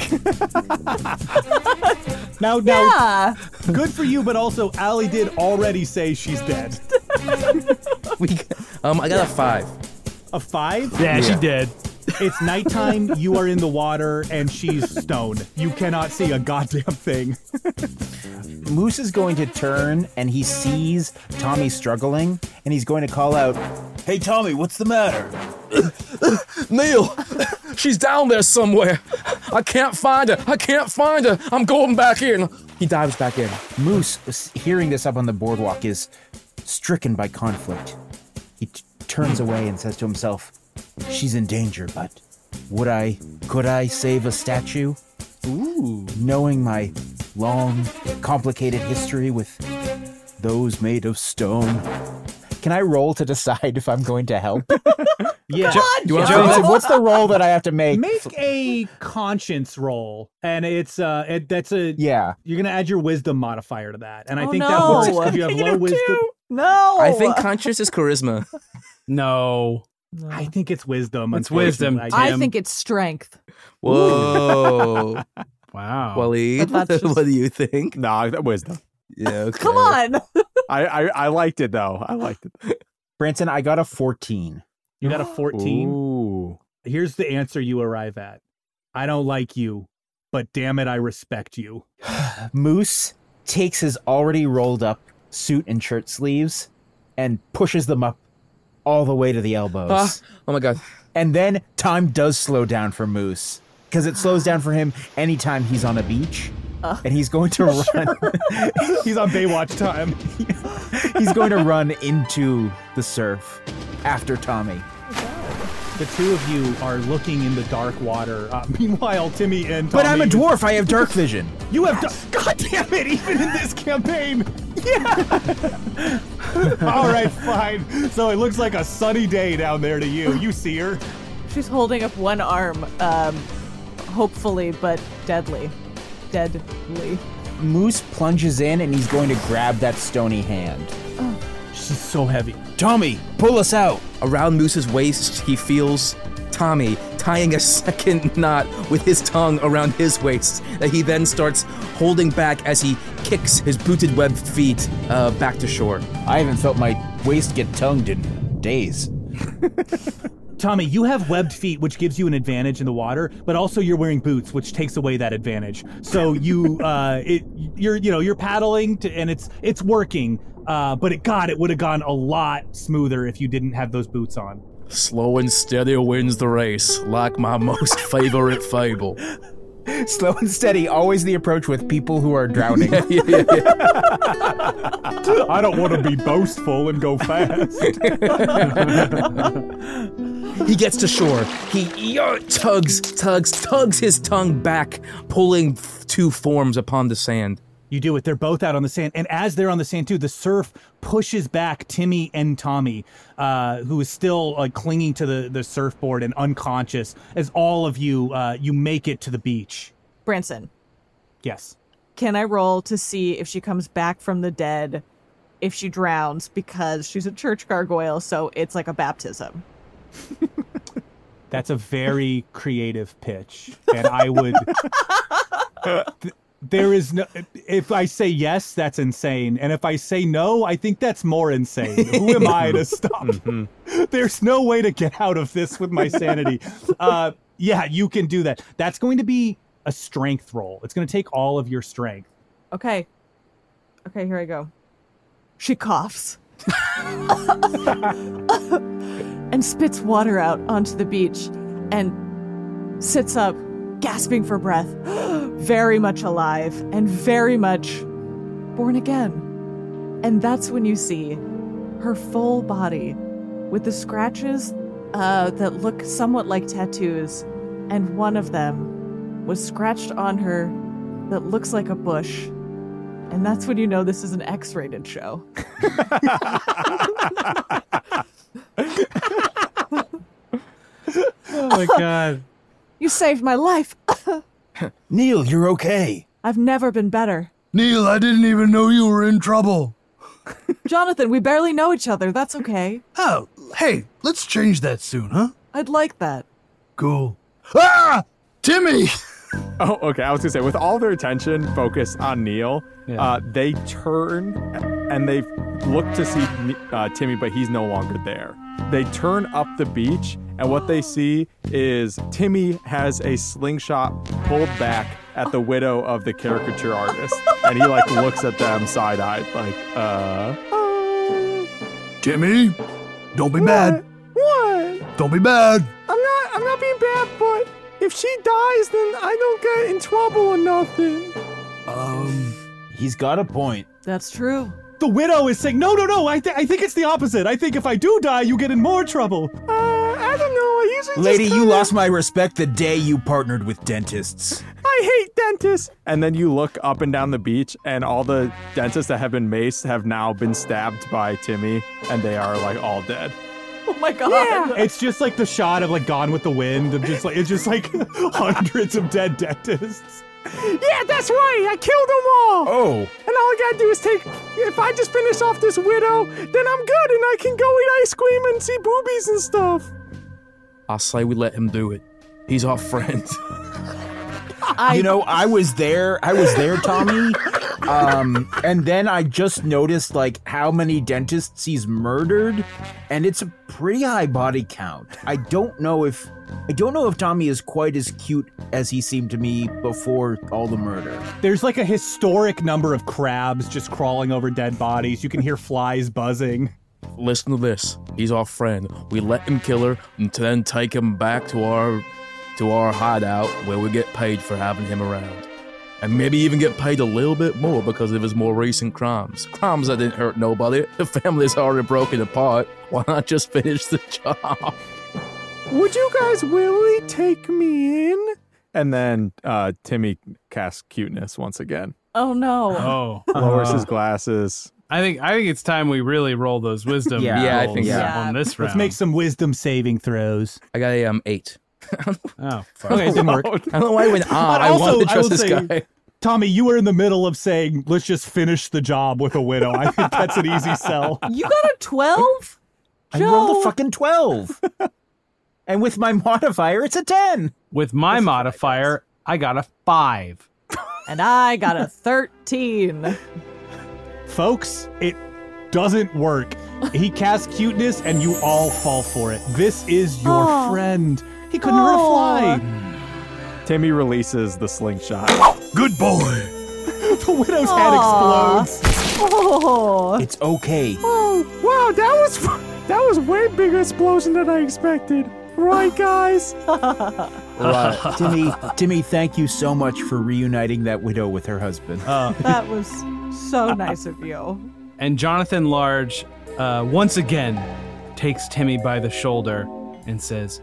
Speaker 5: now, now, yeah. Good for you, but also Allie did already say she's dead.
Speaker 12: we, um, I got a five.
Speaker 5: A five?
Speaker 13: Yeah, yeah, she did.
Speaker 5: It's nighttime, you are in the water, and she's stoned. You cannot see a goddamn thing.
Speaker 14: Moose is going to turn, and he sees Tommy struggling, and he's going to call out,
Speaker 11: "Hey, Tommy, what's the matter?"
Speaker 12: Neil, she's down there somewhere. I can't find her. I can't find her. I'm going back in. He dives back in.
Speaker 14: Moose, hearing this up on the boardwalk, is stricken by conflict. He t- turns away and says to himself, she's in danger, but would I, could I save a statue? Ooh. Knowing my long, complicated history with those made of stone. Can I roll to decide if I'm going to help?
Speaker 5: Yeah.
Speaker 14: Jo-
Speaker 5: Do you want
Speaker 14: Joseph,
Speaker 5: to-
Speaker 14: what's the roll that I have to make?
Speaker 5: Make a conscience roll, and it's uh, it, that's a
Speaker 14: yeah.
Speaker 5: You're gonna add your wisdom modifier to that, and I
Speaker 9: Oh,
Speaker 5: think
Speaker 9: no.
Speaker 5: that works because you have low wisdom.
Speaker 9: No,
Speaker 12: I think conscious is charisma.
Speaker 13: No.
Speaker 5: I think it's wisdom.
Speaker 13: It's wisdom.
Speaker 5: unfortunately.
Speaker 9: I think it's strength.
Speaker 12: Whoa.
Speaker 13: Wow.
Speaker 12: Waleed,
Speaker 9: But that's just-
Speaker 12: what do you think?
Speaker 6: No, that wisdom.
Speaker 12: Yeah, okay.
Speaker 9: Come on.
Speaker 6: I, I I liked it though. I liked it.
Speaker 14: Branson, I got a fourteen.
Speaker 5: You got a fourteen.
Speaker 6: Ooh.
Speaker 5: Here's the answer you arrive at. I don't like you, but damn it, I respect you.
Speaker 14: Moose takes his already rolled up suit and shirt sleeves and pushes them up all the way to the elbows.
Speaker 12: Ah, oh my god.
Speaker 14: And then time does slow down for Moose because it slows down for him anytime he's on a beach.
Speaker 9: Uh,
Speaker 14: and he's going to run.
Speaker 5: He's on Baywatch time.
Speaker 14: He's going to run into the surf after Tommy.
Speaker 5: The two of you are looking in the dark water. Uh, meanwhile, Timmy and Tommy...
Speaker 14: But I'm a dwarf. I have dark vision.
Speaker 5: You have... Yes. Da- God damn it, even in this campaign. Yeah. All right, fine. So it looks like a sunny day down there to you. You see her.
Speaker 9: She's holding up one arm, um, hopefully, but deadly. Deadly.
Speaker 14: Moose plunges in and he's going to grab that stony hand.
Speaker 9: Oh.
Speaker 5: She's so heavy.
Speaker 14: Tommy, pull us out.
Speaker 12: Around Moose's waist, he feels Tommy tying a second knot with his tongue around his waist that he then starts holding back as he kicks his booted webbed feet uh, back to shore.
Speaker 14: I haven't felt my waist get tongued in days.
Speaker 5: Tommy, you have webbed feet, which gives you an advantage in the water, but also you're wearing boots, which takes away that advantage. So you, uh, it, you're, you know, you're paddling, to, and it's it's working. Uh, but it, God, it would have gone a lot smoother if you didn't have those boots on.
Speaker 15: Slow and steady wins the race, like my most favorite fable.
Speaker 14: Slow and steady, always the approach with people who are drowning.
Speaker 15: yeah, yeah, yeah.
Speaker 5: I don't want to be boastful and go fast.
Speaker 12: He gets to shore. He uh, tugs, tugs, tugs his tongue back, pulling two forms upon the sand.
Speaker 5: You do it. They're both out on the sand. And as they're on the sand, too, the surf pushes back Timmy and Tommy, uh, who is still uh, clinging to the, the surfboard and unconscious, as all of you, uh, you make it to the beach.
Speaker 9: Branson,
Speaker 5: Yes.
Speaker 9: can I roll to see if she comes back from the dead, if she drowns, because she's a church gargoyle, so it's like a baptism?
Speaker 5: That's a very creative pitch. And I would... th- There is no, if I say yes, that's insane. And if I say no, I think that's more insane. Who am I to stop? Mm-hmm. There's no way to get out of this with my sanity. Uh, yeah, you can do that. That's going to be a strength roll. It's going to take all of your strength.
Speaker 9: Okay. Okay, here I go. She coughs. And spits water out onto the beach and sits up, gasping for breath, very much alive and very much born again. And that's when you see her full body with the scratches uh, that look somewhat like tattoos, and one of them was scratched on her that looks like a bush. And that's when you know this is an X-rated show.
Speaker 13: Oh my god.
Speaker 9: You saved my life.
Speaker 14: Neil, you're okay.
Speaker 9: I've never been better.
Speaker 11: Neil, I didn't even know you were in trouble.
Speaker 9: Jonathan, we barely know each other. That's okay.
Speaker 11: Oh, hey, let's change that soon, huh?
Speaker 9: I'd like that.
Speaker 11: Cool. Ah! Timmy!
Speaker 6: Oh, okay. I was gonna say, with all their attention focused on Neil, yeah. uh, they turn and they look to see uh, Timmy, but he's no longer there. They turn up the beach, and what they see is Timmy has a slingshot pulled back at the widow of the caricature artist, and he like looks at them side-eyed, like, uh.
Speaker 11: Timmy, don't be
Speaker 8: what?
Speaker 11: bad.
Speaker 8: What?
Speaker 11: Don't be bad.
Speaker 8: I'm not. I'm not being bad, but if she dies, then I don't get in trouble or nothing.
Speaker 15: Um,
Speaker 14: he's got a point.
Speaker 9: That's true.
Speaker 1: The widow is saying, no, no, no, I, th- I think it's the opposite. I think if I do die, you get in more trouble.
Speaker 8: Uh, I don't know, I usually
Speaker 14: Lady,
Speaker 8: just
Speaker 14: you
Speaker 8: kinda...
Speaker 14: lost my respect the day you partnered with dentists.
Speaker 8: I hate dentists.
Speaker 6: And then you look up and down the beach, and all the dentists that have been maced have now been stabbed by Timmy, and they are like all dead.
Speaker 9: Oh my god.
Speaker 1: Yeah. It's just like the shot of like Gone with the Wind of just like it's just like hundreds of dead dentists.
Speaker 8: Yeah, that's right. I killed them all.
Speaker 14: Oh.
Speaker 8: And all I gotta do is take. If I just finish off this widow, then I'm good, and I can go eat ice cream and see boobies and stuff.
Speaker 15: I say we let him do it. He's our friend.
Speaker 14: I, you know, I was there. I was there, Tommy. Um, and then I just noticed like how many dentists he's murdered, and it's a pretty high body count. I don't know if I don't know if Tommy is quite as cute as he seemed to me before all the murder.
Speaker 1: There's like a historic number of crabs just crawling over dead bodies. You can hear flies buzzing.
Speaker 15: Listen to this. He's our friend. We let him kill her and then take him back to our to our hideout where we get paid for having him around. And maybe even get paid a little bit more because of his more recent crimes. Crimes that didn't hurt nobody. The family's already broken apart. Why not just finish the job?
Speaker 8: Would you guys really take me in?
Speaker 6: And then uh, Timmy casts cuteness once again.
Speaker 9: Oh no.
Speaker 13: Oh.
Speaker 6: Lowers
Speaker 13: Uh,
Speaker 6: his glasses.
Speaker 13: I think I think it's time we really roll those wisdom
Speaker 1: Yeah.
Speaker 15: Yeah, I
Speaker 13: rolls
Speaker 15: think so.
Speaker 13: on this round.
Speaker 1: Let's make some wisdom saving throws.
Speaker 15: I got a um eight.
Speaker 13: Oh, fuck.
Speaker 1: Okay, it didn't work.
Speaker 15: I don't know why I went on.
Speaker 1: But
Speaker 15: I
Speaker 1: also,
Speaker 15: wanted to
Speaker 1: I
Speaker 15: trust
Speaker 1: will
Speaker 15: this
Speaker 1: say,
Speaker 15: guy.
Speaker 1: Tommy, you were in the middle of saying, let's just finish the job with a widow. I think that's an easy sell.
Speaker 9: You got a twelve?
Speaker 14: I rolled a fucking twelve. And with my modifier, it's a ten.
Speaker 13: With my modifier, I got a five.
Speaker 9: And I got a thirteen.
Speaker 1: Folks, it doesn't work. He casts cuteness and you all fall for it. This is your
Speaker 9: Aw.
Speaker 1: friend. He couldn't hurt a fly.
Speaker 6: Timmy releases the slingshot.
Speaker 11: Good boy.
Speaker 1: The widow's
Speaker 9: Aw.
Speaker 1: head explodes.
Speaker 9: Oh.
Speaker 14: It's okay.
Speaker 8: Oh, wow, that was that was way bigger explosion than I expected. Right, guys?
Speaker 14: Right. Timmy, Timmy, thank you so much for reuniting that widow with her husband.
Speaker 13: Uh,
Speaker 9: That was so nice of you.
Speaker 13: and Jonathan Large uh, once again takes Timmy by the shoulder and says,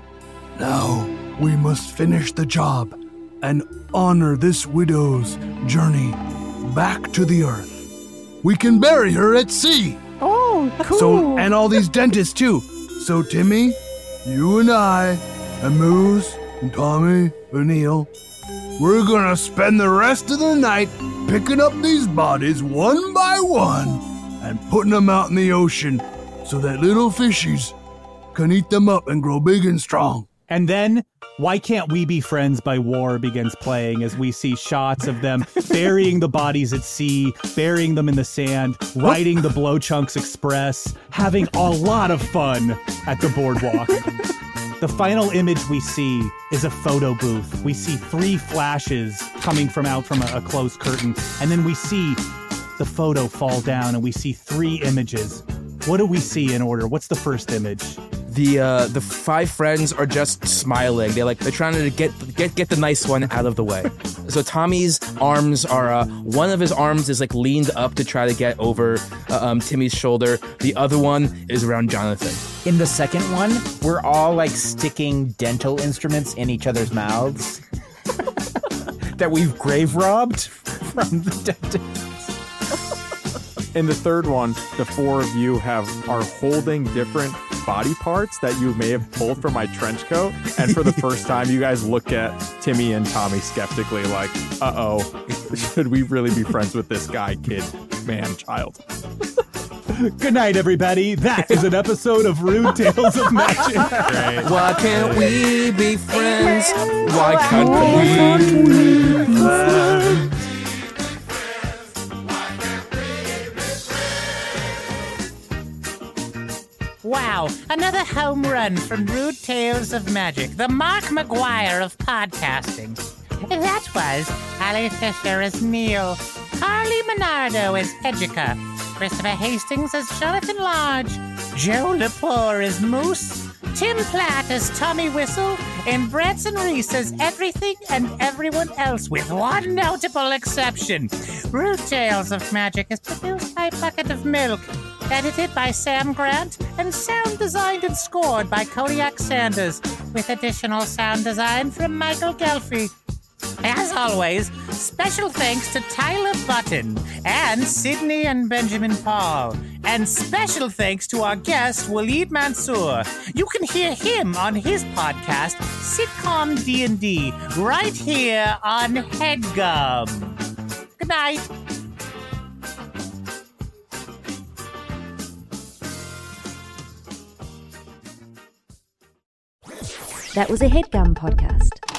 Speaker 11: Now we must finish the job and honor this widow's journey back to the earth. We can bury her at sea.
Speaker 8: Oh, cool.
Speaker 11: So, and all these dentists too. So, Timmy, you and I, and Moose, and Tommy, and Neil, we're gonna spend the rest of the night picking up these bodies one by one and putting them out in the ocean so that little fishies can eat them up and grow big and strong.
Speaker 1: And then, Why Can't We Be Friends by War begins playing as we see shots of them burying the bodies at sea, burying them in the sand, riding the Blow Chunks Express, having a lot of fun at the boardwalk. The final image we see is a photo booth. We see three flashes coming from out from a, a closed curtain, and then we see the photo fall down and we see three images. What do we see in order? What's the first image?
Speaker 15: The uh, the five friends are just smiling. They're like they're trying to get get get the nice one out of the way. So Tommy's arms are uh, one of his arms is like leaned up to try to get over uh, um, Timmy's shoulder. The other one is around Jonathan.
Speaker 14: In the second one, we're all like sticking dental instruments in each other's mouths that we've grave robbed from the dentist.
Speaker 6: In the third one, the four of you have are holding different body parts that you may have pulled from my trench coat. And for the first time, you guys look at Timmy and Tommy skeptically like, uh-oh, should we really be friends with this guy, kid, man, child?
Speaker 1: Good night, everybody. That is an episode of Rude Tales of Magic.
Speaker 15: Great. Why can't we be friends? Why can't we be friends?
Speaker 18: Wow, another home run from Rude Tales of Magic, the Mark McGuire of podcasting. That was Ali Fisher as Neil, Carly Minardo as Hedgica, Christopher Hastings as Jonathan Large, Joe Lepore as Moose, Tim Platt as Tommy Whistle, and Branson Reese as everything and everyone else, with one notable exception. Rude Tales of Magic is produced by Bucket of Milk, edited by Sam Grant, and sound designed and scored by Kodiak Sanders, with additional sound design from Michael Gelfi. As always, special thanks to Tyler Button and Sydney and Benjamin Paul. And special thanks to our guest, Waleed Mansour. You can hear him on his podcast, Sitcom D and D, right here on HeadGum. Good night.
Speaker 19: That was a HeadGum podcast.